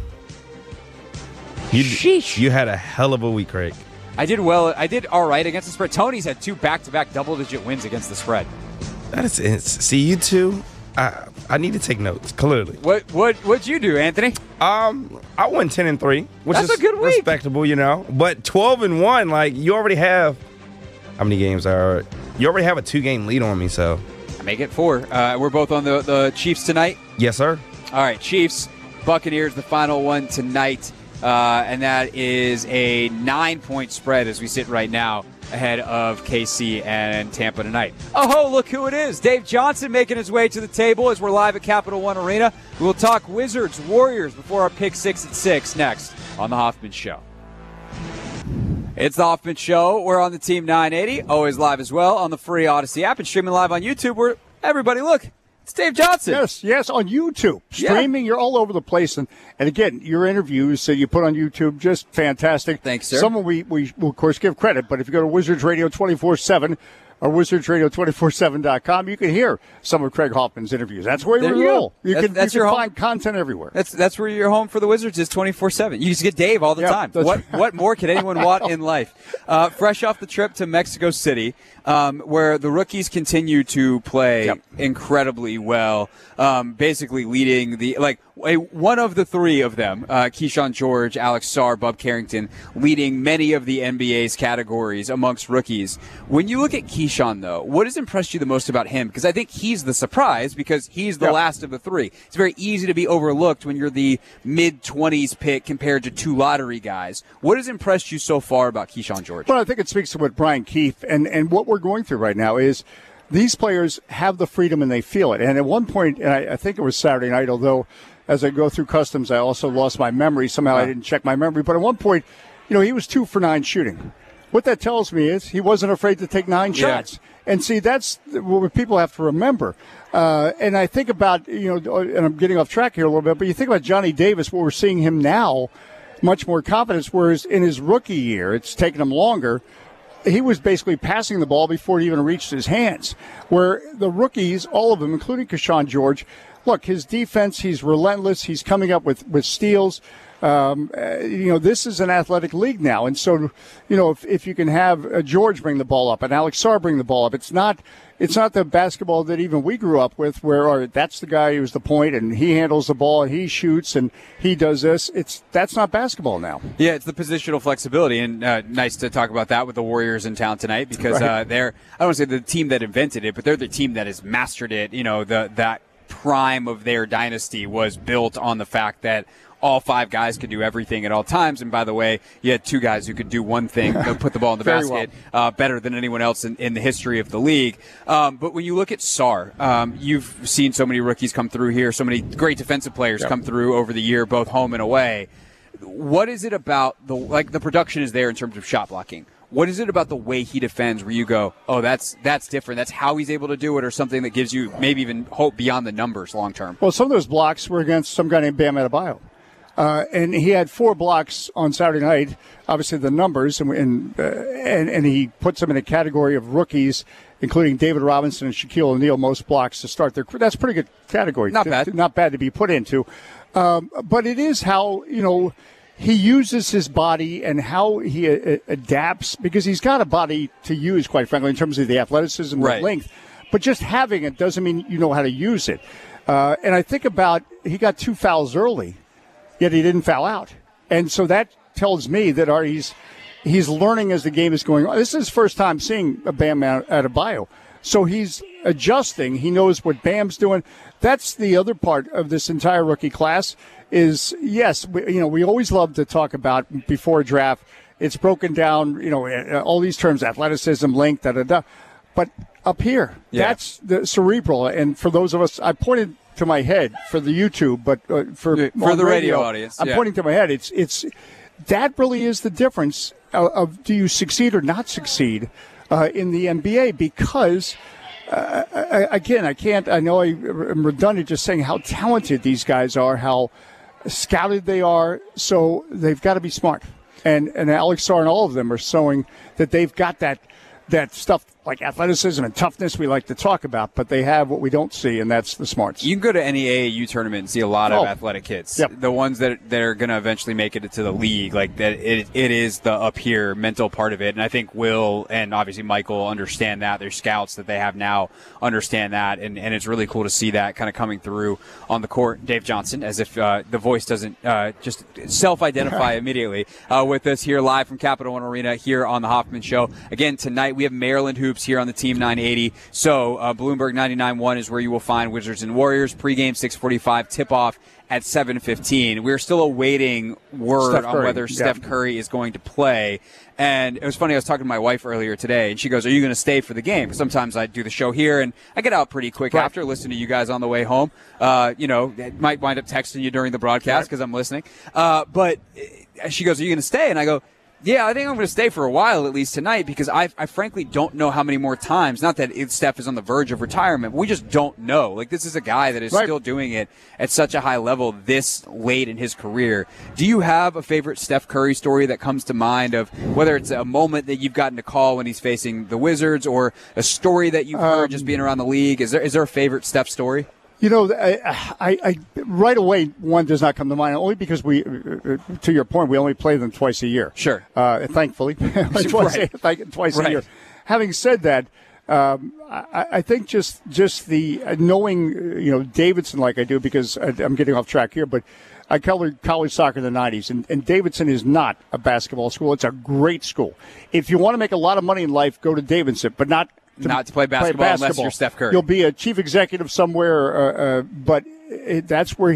Sheesh. You had a hell of a week, Craig. I did well. I did all right against the spread. Tony's had 2 back-to-back double-digit wins against the spread. That is it. See, you two, I need to take notes, clearly. What'd you do, Anthony? I went 10-3, which That's is a good week. Respectable, But 12-1, like, you already have how many games are? You already have a 2-game lead on me, so I make it 4. We're both on the Chiefs tonight. Yes, sir. All right, Chiefs, Buccaneers, the final one tonight, and that is a 9-point spread as we sit right now ahead of KC and Tampa tonight. Oh, look who it is. Dave Johnson making his way to the table as we're live at Capital One Arena. We'll talk Wizards, Warriors before our pick 6 at 6 next on The Hoffman Show. It's The Hoffman Show. We're on the Team 980, always live as well on the free Odyssey app and streaming live on YouTube where everybody, look, it's Dave Johnson. Yes, on YouTube. Streaming, you're all over the place. And again, your interviews that you put on YouTube, just fantastic. Thanks, sir. Someone we will, of course, give credit, but if you go to Wizards Radio 24/7 or WizardsRadio247.com, you can hear some of Craig Hoffman's interviews. That's where you roll. You can find content everywhere. That's where your home for the Wizards is 24/7. You just get Dave all the time. What more could anyone want in life? Fresh off the trip to Mexico City, where the rookies continue to play incredibly well, basically leading one of the three of them, Keyshawn George, Alex Sarr, Bub Carrington, leading many of the NBA's categories amongst rookies. When you look at Keyshawn, though, what has impressed you the most about him? Because I think he's the surprise because he's the last of the three. It's very easy to be overlooked when you're the mid-20s pick compared to two lottery guys. What has impressed you so far about Keyshawn George? Well, I think it speaks to what Brian Keefe and what we're going through right now is these players have the freedom and they feel it. And at one point, and I think it was Saturday night, although as I go through customs, I also lost my memory. Somehow I didn't check my memory. But at one point, he was 2 for 9 shooting. What that tells me is he wasn't afraid to take 9 shots. And see, that's what people have to remember. And I think about, and I'm getting off track here a little bit, but you think about Johnny Davis, where we're seeing him now, much more confidence, whereas in his rookie year, it's taken him longer. He was basically passing the ball before it even reached his hands. Where the rookies, all of them, including Keyshawn George, look, his defense, he's relentless. He's coming up with steals. This is an athletic league now. And so, if you can have George bring the ball up and Alex Sarr bring the ball up, it's not the basketball that even we grew up with where that's the guy who's the point and he handles the ball and he shoots and he does this. That's not basketball now. Yeah, it's the positional flexibility. And nice to talk about that with the Warriors in town tonight because they're, I don't want to say the team that invented it, but they're the team that has mastered it. That prime of their dynasty was built on the fact that all 5 guys could do everything at all times. And by the way, you had 2 guys who could do one thing, put the ball in the basket better than anyone else in the history of the league. But when you look at Sarr, you've seen so many rookies come through here, so many great defensive players come through over the year, both home and away. What is it about the production is there in terms of shot blocking? What is it about the way he defends where you go, oh, that's different. That's how he's able to do it, or something that gives you maybe even hope beyond the numbers long term? Well, some of those blocks were against some guy named Bam Adebayo. And he had 4 blocks on Saturday night, obviously the numbers, and he puts them in a category of rookies, including David Robinson and Shaquille O'Neal, most blocks to start their career. That's a pretty good category. Not bad. Not bad to be put into. But it is how, he uses his body and how he adapts, because he's got a body to use, quite frankly, in terms of the athleticism and length. But just having it doesn't mean you know how to use it. And I think about he got 2 fouls early, yet he didn't foul out. And so that tells me that he's learning as the game is going on. This is his first time seeing a Bam Adebayo. So he's adjusting. He knows what Bam's doing. That's the other part of this entire rookie class is, yes, we always love to talk about before draft. It's broken down, all these terms, athleticism, length, da-da-da. But up here, that's the cerebral. And for those of us, I pointed to my head for the YouTube, but for the radio audience, I'm pointing to my head. It's that really is the difference of do you succeed or not succeed in the NBA, because again, I know I'm redundant just saying how talented these guys are, how scouted they are. So they've got to be smart, and Alex Sarr and all of them are showing that they've got that stuff like athleticism and toughness we like to talk about, but they have what we don't see, and that's the smarts. You can go to any AAU tournament and see a lot of athletic kids. Yep. The ones that are going to eventually make it into the league, like that, it is the up here mental part of it. And I think Will and obviously Michael understand that. Their scouts that they have now understand that, and it's really cool to see that kind of coming through on the court. Dave Johnson, as if the voice doesn't just self-identify immediately, with us here live from Capital One Arena here on the Hoffman Show. Again, tonight we have Maryland Hoops here on the Team 980. So Bloomberg 99.1 is where you will find Wizards and Warriors. Pregame 6:45, tip-off at 7:15. We're still awaiting word on whether Steph Curry is going to play. And it was funny, I was talking to my wife earlier today, and she goes, are you going to stay for the game? Sometimes I do the show here, and I get out pretty quick after listening to you guys on the way home. It might wind up texting you during the broadcast because I'm listening. But she goes, are you going to stay? And I go, yeah, I think I'm going to stay for a while, at least tonight, because I frankly don't know how many more times. Not that Steph is on the verge of retirement, but we just don't know. Like, this is a guy that is still doing it at such a high level this late in his career. Do you have a favorite Steph Curry story that comes to mind, of whether it's a moment that you've gotten to call when he's facing the Wizards, or a story that you've heard just being around the league? Is there a favorite Steph story? I right away, one does not come to mind, only because we, to your point, we only play them twice a year. Sure. Thankfully. twice a year. Having said that, I think just the knowing, Davidson like I do, because I'm getting off track here, but I covered college soccer in the 90s, and Davidson is not a basketball school. It's a great school. If you want to make a lot of money in life, go to Davidson, but not to play basketball unless you're Steph Curry. You'll be a chief executive somewhere, but that's where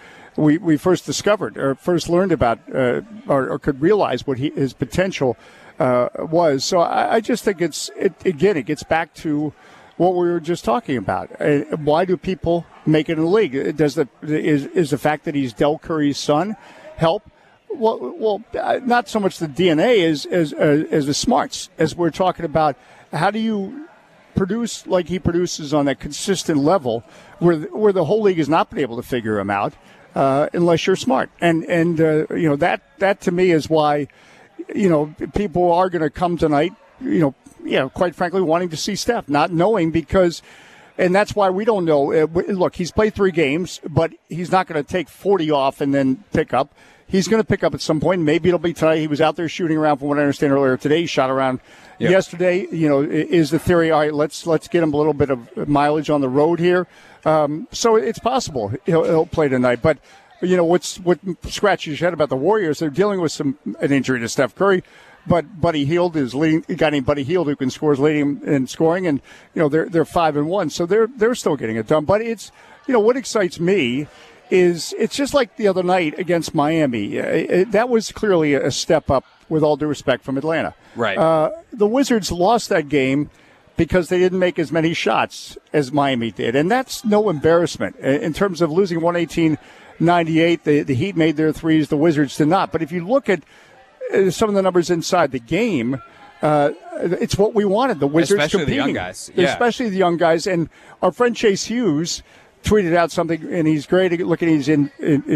we first discovered or first learned about or could realize what his potential was. So I just think it gets back to what we were just talking about. Why do people make it in the league? Is the fact that he's Del Curry's son help? Well, not so much the DNA as the smarts, as we're talking about. How do you produce like he produces on that consistent level, where the whole league has not been able to figure him out unless you're smart? And that to me is why people are going to come tonight. Quite frankly, wanting to see Steph, not knowing because. And that's why we don't know. Look, he's played 3 games, but he's not going to take 40 off and then pick up. He's going to pick up at some point. Maybe it'll be tonight. He was out there shooting around, from what I understand earlier today. He shot around yesterday. Is the theory, all right, let's get him a little bit of mileage on the road here. So it's possible he'll play tonight. But, what scratches your head about the Warriors, they're dealing with an injury to Steph Curry. But Buddy Hield is leading. A guy named Buddy Hield who can score is leading in scoring, and they're 5-1, so they're still getting it done. But it's what excites me is it's just like the other night against Miami. That was clearly a step up, with all due respect, from Atlanta. Right. The Wizards lost that game because they didn't make as many shots as Miami did, and that's no embarrassment in terms of losing 118-98. The Heat made their threes, the Wizards did not. But if you look at some of the numbers inside the game, it's what we wanted. The Wizards especially competing. The young guys. Yeah. Especially the young guys. And our friend Chase Hughes tweeted out something, and he's great at looking at his in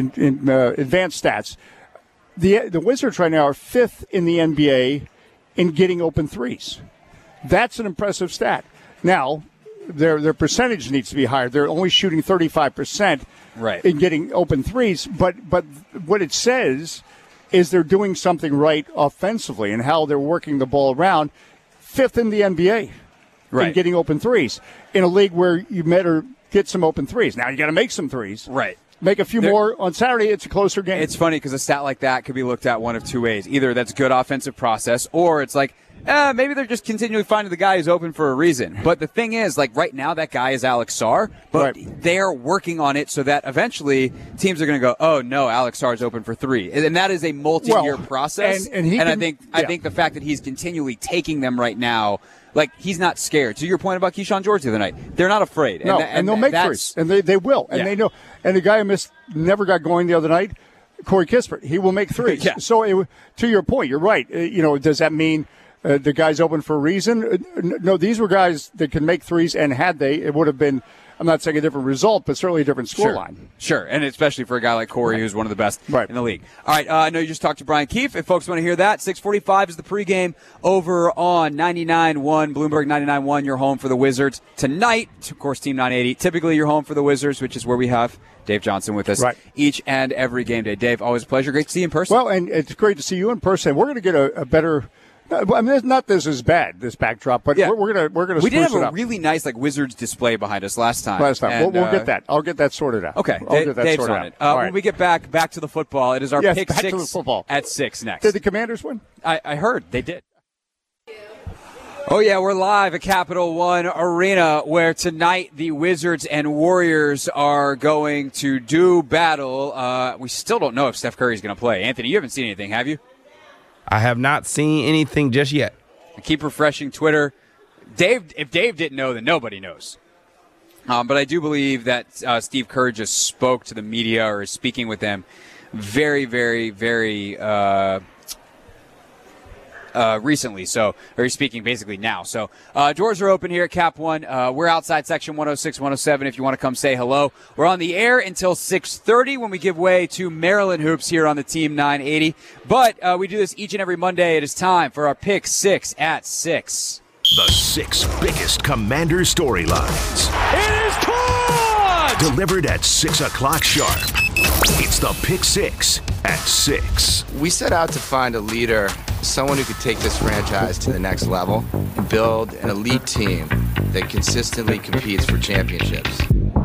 advanced stats. The Wizards right now are 5th in the NBA in getting open threes. That's an impressive stat. Now, their percentage needs to be higher. They're only shooting 35% in getting open threes. But what it says is they're doing something right offensively and how they're working the ball around. 5th in the NBA in getting open threes in a league where you better get some open threes. Now you got to make some threes. Right. Make a few more on Saturday. It's a closer game. It's funny because a stat like that could be looked at one of two ways. Either that's good offensive process, or it's like, maybe they're just continually finding the guy who's open for a reason. But the thing is, like right now, that guy is Alex Sarr, but they're working on it so that eventually teams are going to go, oh no, Alex Sarr's open for 3, and that is a multi-year process. I think the fact that he's continually taking them right now, like he's not scared. To your point about Keyshawn George the other night, they're not afraid. No, and they'll make threes, and they will, and they know. And the guy who never got going the other night, Corey Kispert, he will make threes. So to your point, you're right. Does that mean the guy's open for a reason? No, these were guys that can make threes, and it would have been, I'm not saying a different result, but certainly a different scoreline. Sure, and especially for a guy like Corey, who's one of the best in the league. All right, I know you just talked to Brian Keefe. If folks want to hear that, 6:45 is the pregame over on 99.1, Bloomberg 99.1, your home for the Wizards. Tonight, of course, Team 980, typically your home for the Wizards, which is where we have Dave Johnson with us each and every game day. Dave, always a pleasure. Great to see you in person. Well, and it's great to see you in person. We're going to get a better – I mean, not this is bad, this backdrop, but we're gonna. We did have a really nice Wizards display behind us last time. And, we'll get that. I'll get that sorted out. Okay, Dave's on it. When we get back to the football, it is our pick 6 at 6 next. Did the Commanders win? I heard they did. Oh, yeah, we're live at Capital One Arena, where tonight the Wizards and Warriors are going to do battle. We still don't know if Steph Curry's going to play. Anthony, you haven't seen anything, have you? I have not seen anything just yet. I keep refreshing Twitter. If Dave didn't know, then nobody knows. But I do believe that Steve Kerr just spoke to the media or is speaking with them very, very, very recently. So, or he's speaking basically now. So, doors are open here at Cap One. We're outside section 106, 107 if you want to come say hello. We're on the air until 6:30 when we give way to Maryland Hoops here on the Team 980. But we do this each and every Monday. It is time for our pick 6 at 6. The 6 biggest Commander storylines. It is caught! Delivered at 6 o'clock sharp. It's the pick 6 at 6. We set out to find a leader someone who could take this franchise to the next level and build an elite team that consistently competes for championships.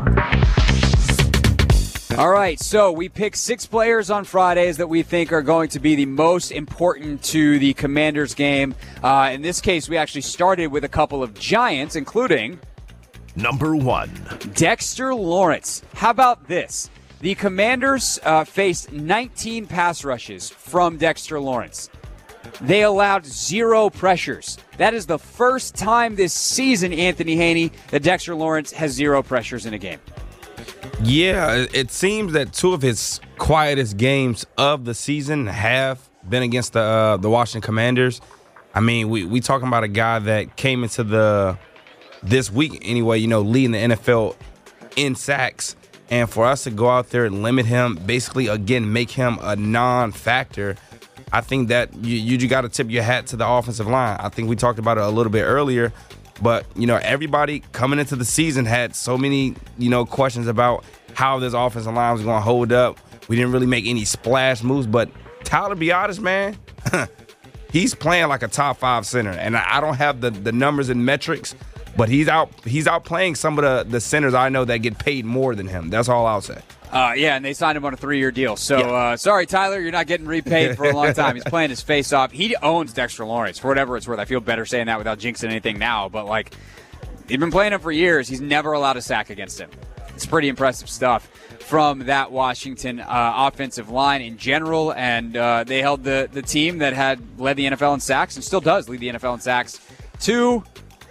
All right, so we picked 6 players on Fridays that we think are going to be the most important to the Commanders game. In this case, we actually started with a couple of giants, including number 1, Dexter Lawrence. How about this? The Commanders faced 19 pass rushes from Dexter Lawrence. They allowed 0 pressures. That is the first time this season, Anthony Haney, that Dexter Lawrence has 0 pressures in a game. Yeah, it seems that 2 of his quietest games of the season have been against the Washington Commanders. I mean, we talking about a guy that came into this week anyway, leading the NFL in sacks. And for us to go out there and limit him, basically, again, make him a non-factor, I think that you got to tip your hat to the offensive line. I think we talked about it a little bit earlier. But, everybody coming into the season had so many, questions about how this offensive line was going to hold up. We didn't really make any splash moves. But Tyler, to be honest, man, he's playing like a top 5 center. And I don't have the numbers and metrics, but he's outplaying some of the centers I know that get paid more than him. That's all I'll say. Yeah, and they signed him on a 3-year deal. So, sorry, Tyler, you're not getting repaid for a long time. He's playing his face off. He owns Dexter Lawrence, for whatever it's worth. I feel better saying that without jinxing anything now. But, they've been playing him for years. He's never allowed a sack against him. It's pretty impressive stuff from that Washington offensive line in general. And they held the team that had led the NFL in sacks and still does lead the NFL in sacks to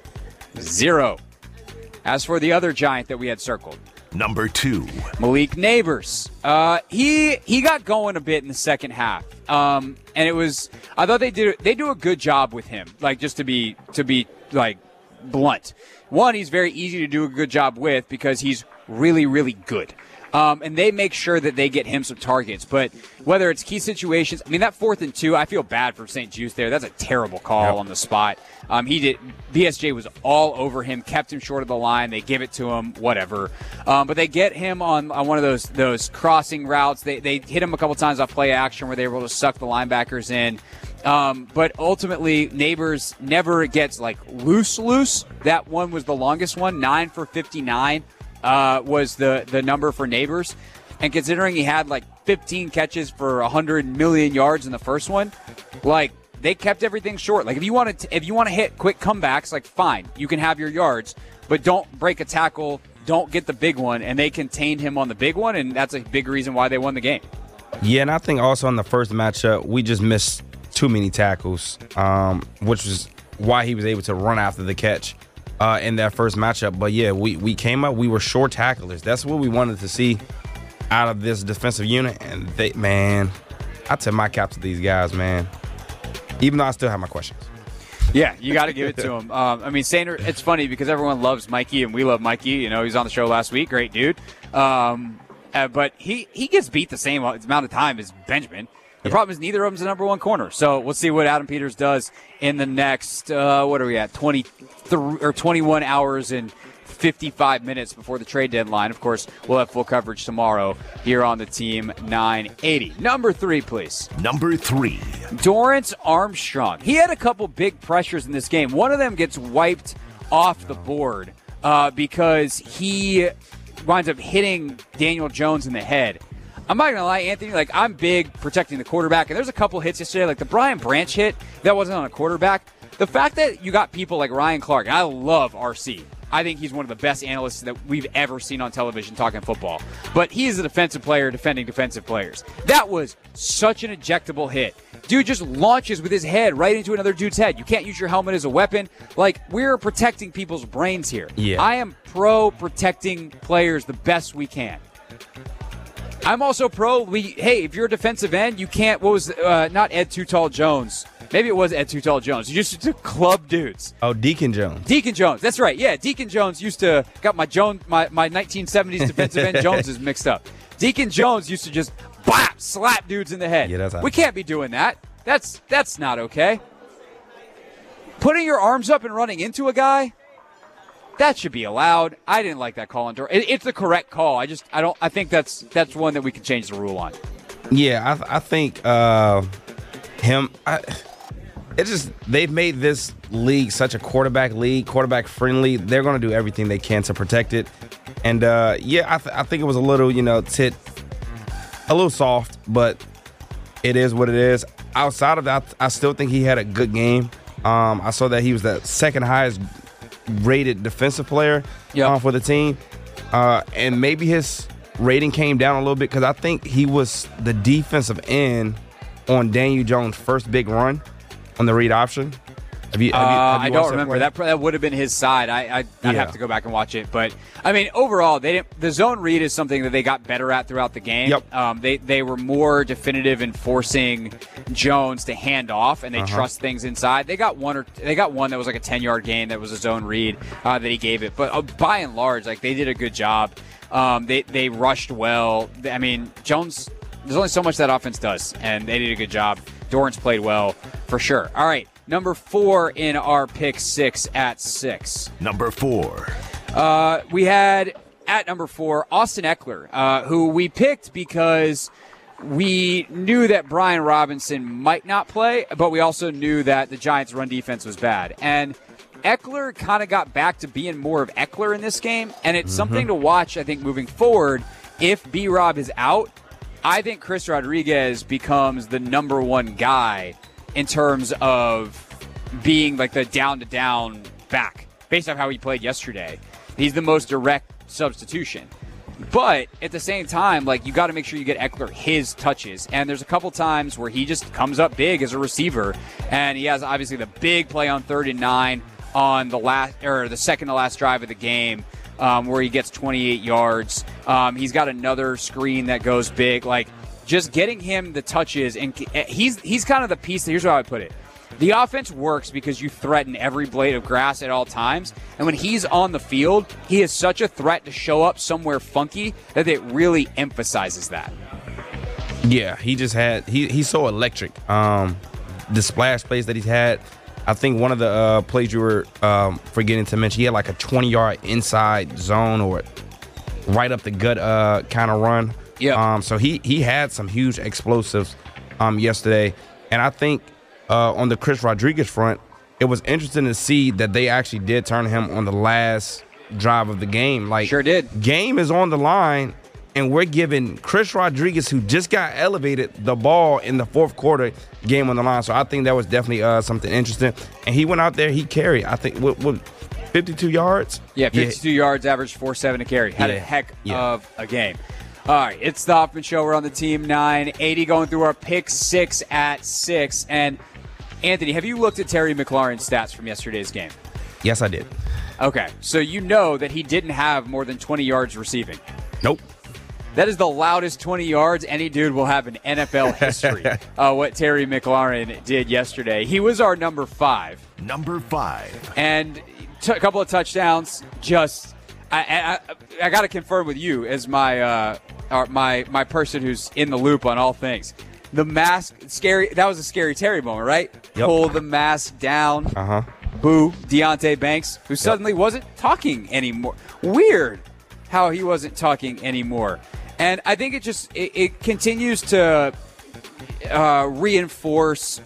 0. As for the other giant that we had circled, number 2, Malik Nabers. He got going a bit in the second half, and I thought they do a good job with him. Just to be blunt, one, he's very easy to do a good job with because he's really, really good. And they make sure that they get him some targets. But whether it's key situations, that 4th and 2, I feel bad for St. Juice there. That's a terrible call on the spot. BSJ was all over him, kept him short of the line. They give it to him, whatever. But they get him on one of those crossing routes. They hit him a couple times off play action where they were able to suck the linebackers in. But ultimately, Nabers never gets loose. That one was the longest one, 9 for 59. Was the number for Nabers. And considering he had 15 catches for 100 million yards in the first one, they kept everything short. If you want to hit quick comebacks, fine, you can have your yards, but don't break a tackle, don't get the big one, and they contained him on the big one, and that's a big reason why they won the game. Yeah, and I think also in the first matchup, we just missed too many tackles, which was why he was able to run after the catch in that first matchup. But yeah, we came up, we were short tacklers. That's what we wanted to see out of this defensive unit. And I tip my cap to these guys, man. Even though I still have my questions. Yeah, you got to give it to him. Sander, it's funny because everyone loves Mikey, and we love Mikey. He was on the show last week. Great dude. But he gets beat the same amount of time as Benjamin. The problem is neither of them's the number 1 corner. So we'll see what Adam Peters does in the next, 21 hours and 55 minutes before the trade deadline. Of course, we'll have full coverage tomorrow here on the Team 980. Number 3, please. Number 3. Dorrance Armstrong. He had a couple big pressures in this game. One of them gets wiped off the board because he winds up hitting Daniel Jones in the head. I'm not going to lie, Anthony, I'm big protecting the quarterback, and there's a couple hits yesterday, the Brian Branch hit, that wasn't on a quarterback. The fact that you got people like Ryan Clark, and I love RC. I think he's one of the best analysts that we've ever seen on television talking football. But he is a defensive player defending defensive players. That was such an ejectable hit. Dude just launches with his head right into another dude's head. You can't use your helmet as a weapon. We're protecting people's brains here. Yeah. I am pro protecting players the best we can. I'm also pro, if you're a defensive end, you can't, not Ed Too Tall Jones. Maybe it was Ed Too Tall Jones. You used to club dudes. Oh, Deacon Jones. Deacon Jones, that's right. Yeah, Deacon Jones used to, got my 1970s defensive end Joneses mixed up. Deacon Jones used to just slap dudes in the head. Yeah, we can't be doing that. That's not okay. Putting your arms up and running into a guy, that should be allowed. I didn't like that call. It's the correct call. I think that's one that we can change the rule on. Yeah, I think It's just they've made this league such a quarterback league, quarterback friendly. They're going to do everything they can to protect it. And I think it was a little, a little soft, but it is what it is. Outside of that, I still think he had a good game. I saw that he was the second highest rated defensive player for the team. And maybe his rating came down a little bit because I think he was the defensive end on Daniel Jones' first big run on the read option. Have you I don't remember. That would have been his side. I'd have to go back and watch it. But, I mean, overall, the zone read is something that they got better at throughout the game. Yep. They were more definitive in forcing Jones to hand off, and they trust things inside. They got one that was like a 10-yard gain that was a zone read that he gave it. But by and large, like, they did a good job. They rushed well. I mean, Jones, there's only so much that offense does, and they did a good job. Dorrance played well for sure. All right, number 4 in our pick 6 at 6. Number 4. We had at number 4 Austin Ekeler, who we picked because we knew that Brian Robinson might not play, but we also knew that the Giants' run defense was bad. And Ekeler kind of got back to being more of Ekeler in this game, and it's something to watch, I think, moving forward. If B-Rob is out, I think Chris Rodriguez becomes the number one guy in terms of being like the down-to-down back, based on how he played yesterday. He's the most direct substitution. But at the same time, like, you got to make sure you get Ekeler his touches. And there's a couple times where he just comes up big as a receiver, and he has obviously the big play on 3rd and 9 on the second to last drive of the game, where he gets 28 yards. He's got another screen that goes big. Like, just getting him the touches, and he's kind of the piece. Here's how I put it. The offense works because you threaten every blade of grass at all times. And when he's on the field, he is such a threat to show up somewhere funky that it really emphasizes that. Yeah, he's so electric. The splash plays that he's had, I think one of the plays you were forgetting to mention, he had like a 20-yard inside zone or right up the gut kind of run. Yeah. So he had some huge explosives yesterday. And I think on the Chris Rodriguez front, it was interesting to see that they actually did turn him on the last drive of the game. Like, sure did. Game is on the line, and we're giving Chris Rodriguez, who just got elevated, the ball in the fourth quarter, game on the line. So I think that was definitely something interesting. And he went out there, he carried, I think, what 52 yards? Yeah, 52 yards, averaged 4.7 a carry. Had a heck of a game. All right, it's the Hoffman Show. We're on the Team 9. 80 going through our pick 6 at 6. And, Anthony, have you looked at Terry McLaurin's stats from yesterday's game? Yes, I did. Okay, so you know that he didn't have more than 20 yards receiving. Nope. That is the loudest 20 yards any dude will have in NFL history, what Terry McLaurin did yesterday. He was our number 5. Number 5. And a couple of touchdowns. Just, I got to confirm with you as my person who's in the loop on all things. The mask, scary. That was a scary Terry moment, right? Yep. Pull the mask down. Boo, Deonte Banks, who suddenly wasn't talking anymore. Weird how he wasn't talking anymore. And I think it continues to reinforce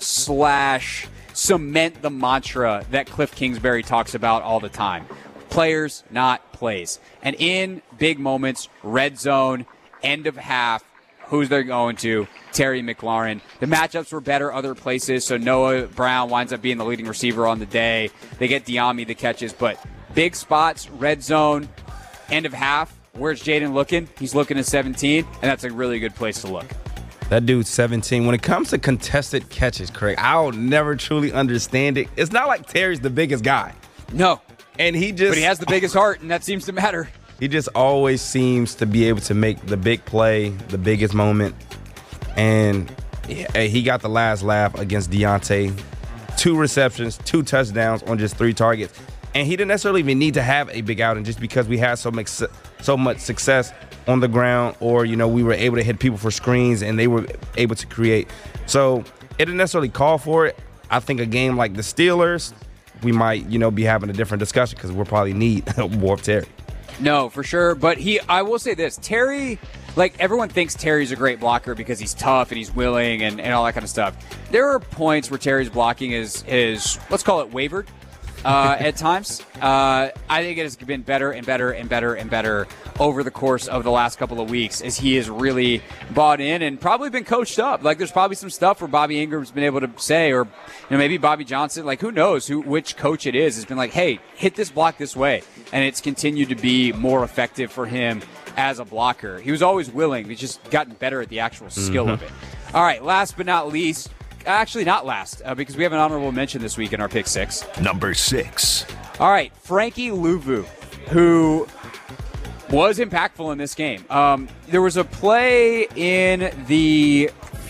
/ cement the mantra that Cliff Kingsbury talks about all the time. Players, not plays. And in big moments, red zone, end of half, who's they're going to? Terry McLaurin. The matchups were better other places, so Noah Brown winds up being the leading receiver on the day. They get Diami the catches, but big spots, red zone, end of half. Where's Jaden looking? He's looking at 17, and that's a really good place to look. That dude's 17. When it comes to contested catches, Craig, I'll never truly understand it. It's not like Terry's the biggest guy. No. And but he has the biggest heart, and that seems to matter. He just always seems to be able to make the big play, the biggest moment. And he got the last laugh against Deonte. 2 receptions, 2 touchdowns on just 3 targets. And he didn't necessarily even need to have a big outing just because we had so much success on the ground, or, we were able to hit people for screens and they were able to create. So it didn't necessarily call for it. I think a game like the Steelers, we might, be having a different discussion because we'll probably need more of Terry. No, for sure. But I will say this, Terry like, everyone thinks Terry's a great blocker because he's tough and he's willing and all that kind of stuff. There are points where Terry's blocking is let's call it wavered at times. I think it has been better and better and better and better over the course of the last couple of weeks as he has really bought in and probably been coached up. Like, there's probably some stuff where Bobby Ingram's been able to say, or maybe Bobby Johnson, like, who knows which coach it is, has been like, hey, hit this block this way. And it's continued to be more effective for him as a blocker. He was always willing. He's just gotten better at the actual skill of it. All right, last but not least, actually not last, because we have an honorable mention this week in our pick 6. Number 6. All right, Frankie Louvu, who was impactful in this game. There was a play in the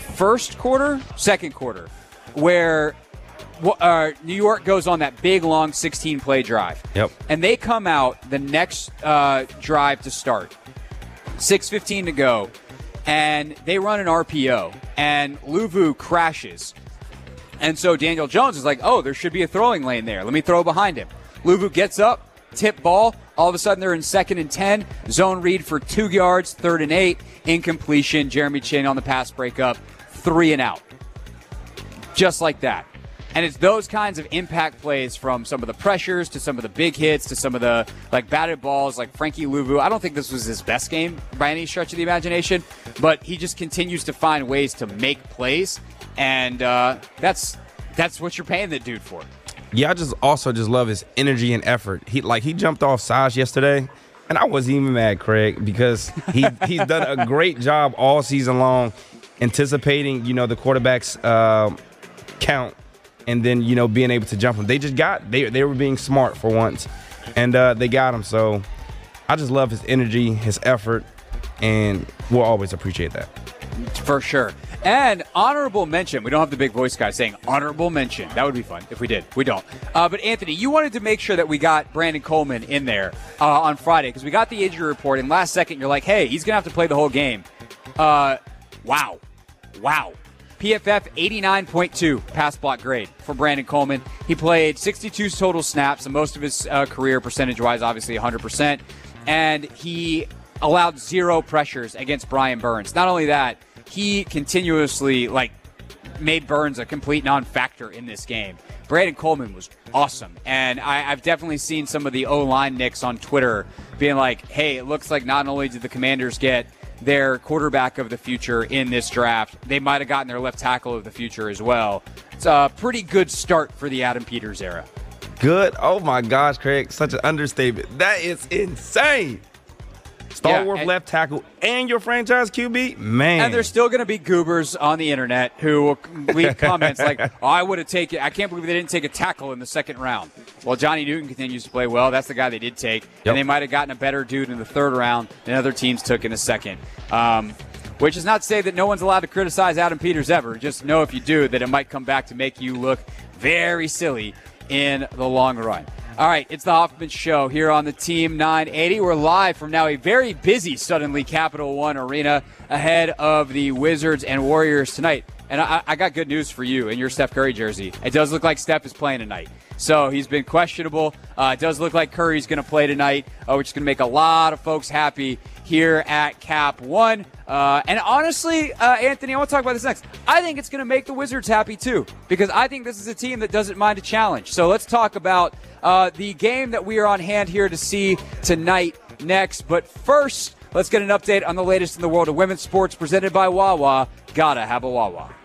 second quarter, where New York goes on that big, long 16-play drive. Yep. And they come out the next drive to start. 6:15 to go. And they run an RPO. And Louvu crashes. And so Daniel Jones is like, oh, there should be a throwing lane there. Let me throw behind him. Louvu gets up, tip ball. All of a sudden, they're in 2nd and 10. Zone read for 2 yards, 3rd and 8. Incompletion. Jeremy Chin on the pass breakup. 3 and out. Just like that. And it's those kinds of impact plays, from some of the pressures to some of the big hits to some of the batted balls, like Frankie Louvu. I don't think this was his best game by any stretch of the imagination, but he just continues to find ways to make plays, and that's what you're paying the dude for. Yeah, I just love his energy and effort. He jumped off sides yesterday, and I wasn't even mad, Craig, because he's done a great job all season long anticipating, the quarterback's count. And then, being able to jump him. They were being smart for once. And they got him. So I just love his energy, his effort. And we'll always appreciate that. For sure. And honorable mention. We don't have the big voice guy saying honorable mention. That would be fun if we did. We don't. But Anthony, you wanted to make sure that we got Brandon Coleman in there on Friday, because we got the injury report. And last second, you're like, hey, he's going to have to play the whole game. Wow. PFF 89.2 pass block grade for Brandon Coleman. He played 62 total snaps, and most of his career percentage-wise, obviously 100%. And he allowed 0 pressures against Brian Burns. Not only that, he continuously made Burns a complete non-factor in this game. Brandon Coleman was awesome. And I've definitely seen some of the O-line nicks on Twitter being like, hey, it looks like not only did the Commanders get their quarterback of the future in this draft, they might have gotten their left tackle of the future as well. It's a pretty good start for the Adam Peters era. Good? Oh my gosh, Craig, such an understatement. That is insane. Stalwart left tackle and your franchise QB? Man. And there's still going to be goobers on the internet who will leave comments like, oh, I would have taken, I can't believe they didn't take a tackle in the 2nd round. Well, Johnny Newton continues to play well. That's the guy they did take. Yep. And they might have gotten a better dude in the 3rd round than other teams took in the 2nd. Which is not to say that no one's allowed to criticize Adam Peters ever. Just know if you do that it might come back to make you look very silly in the long run. All right, it's the Hoffman Show here on the Team 980. We're live from now a very busy suddenly Capital One Arena ahead of the Wizards and Warriors tonight. And I got good news for you in your Steph Curry jersey. It does look like Steph is playing tonight. So he's been questionable. It does look like Curry's going to play tonight, which is going to make a lot of folks happy here at Cap One. And honestly, Anthony, I want to talk about this next. I think it's going to make the Wizards happy too, because I think this is a team that doesn't mind a challenge. So let's talk about the game that we are on hand here to see tonight next. But first, let's get an update on the latest in the world of women's sports presented by Wawa. Gotta have a Wawa.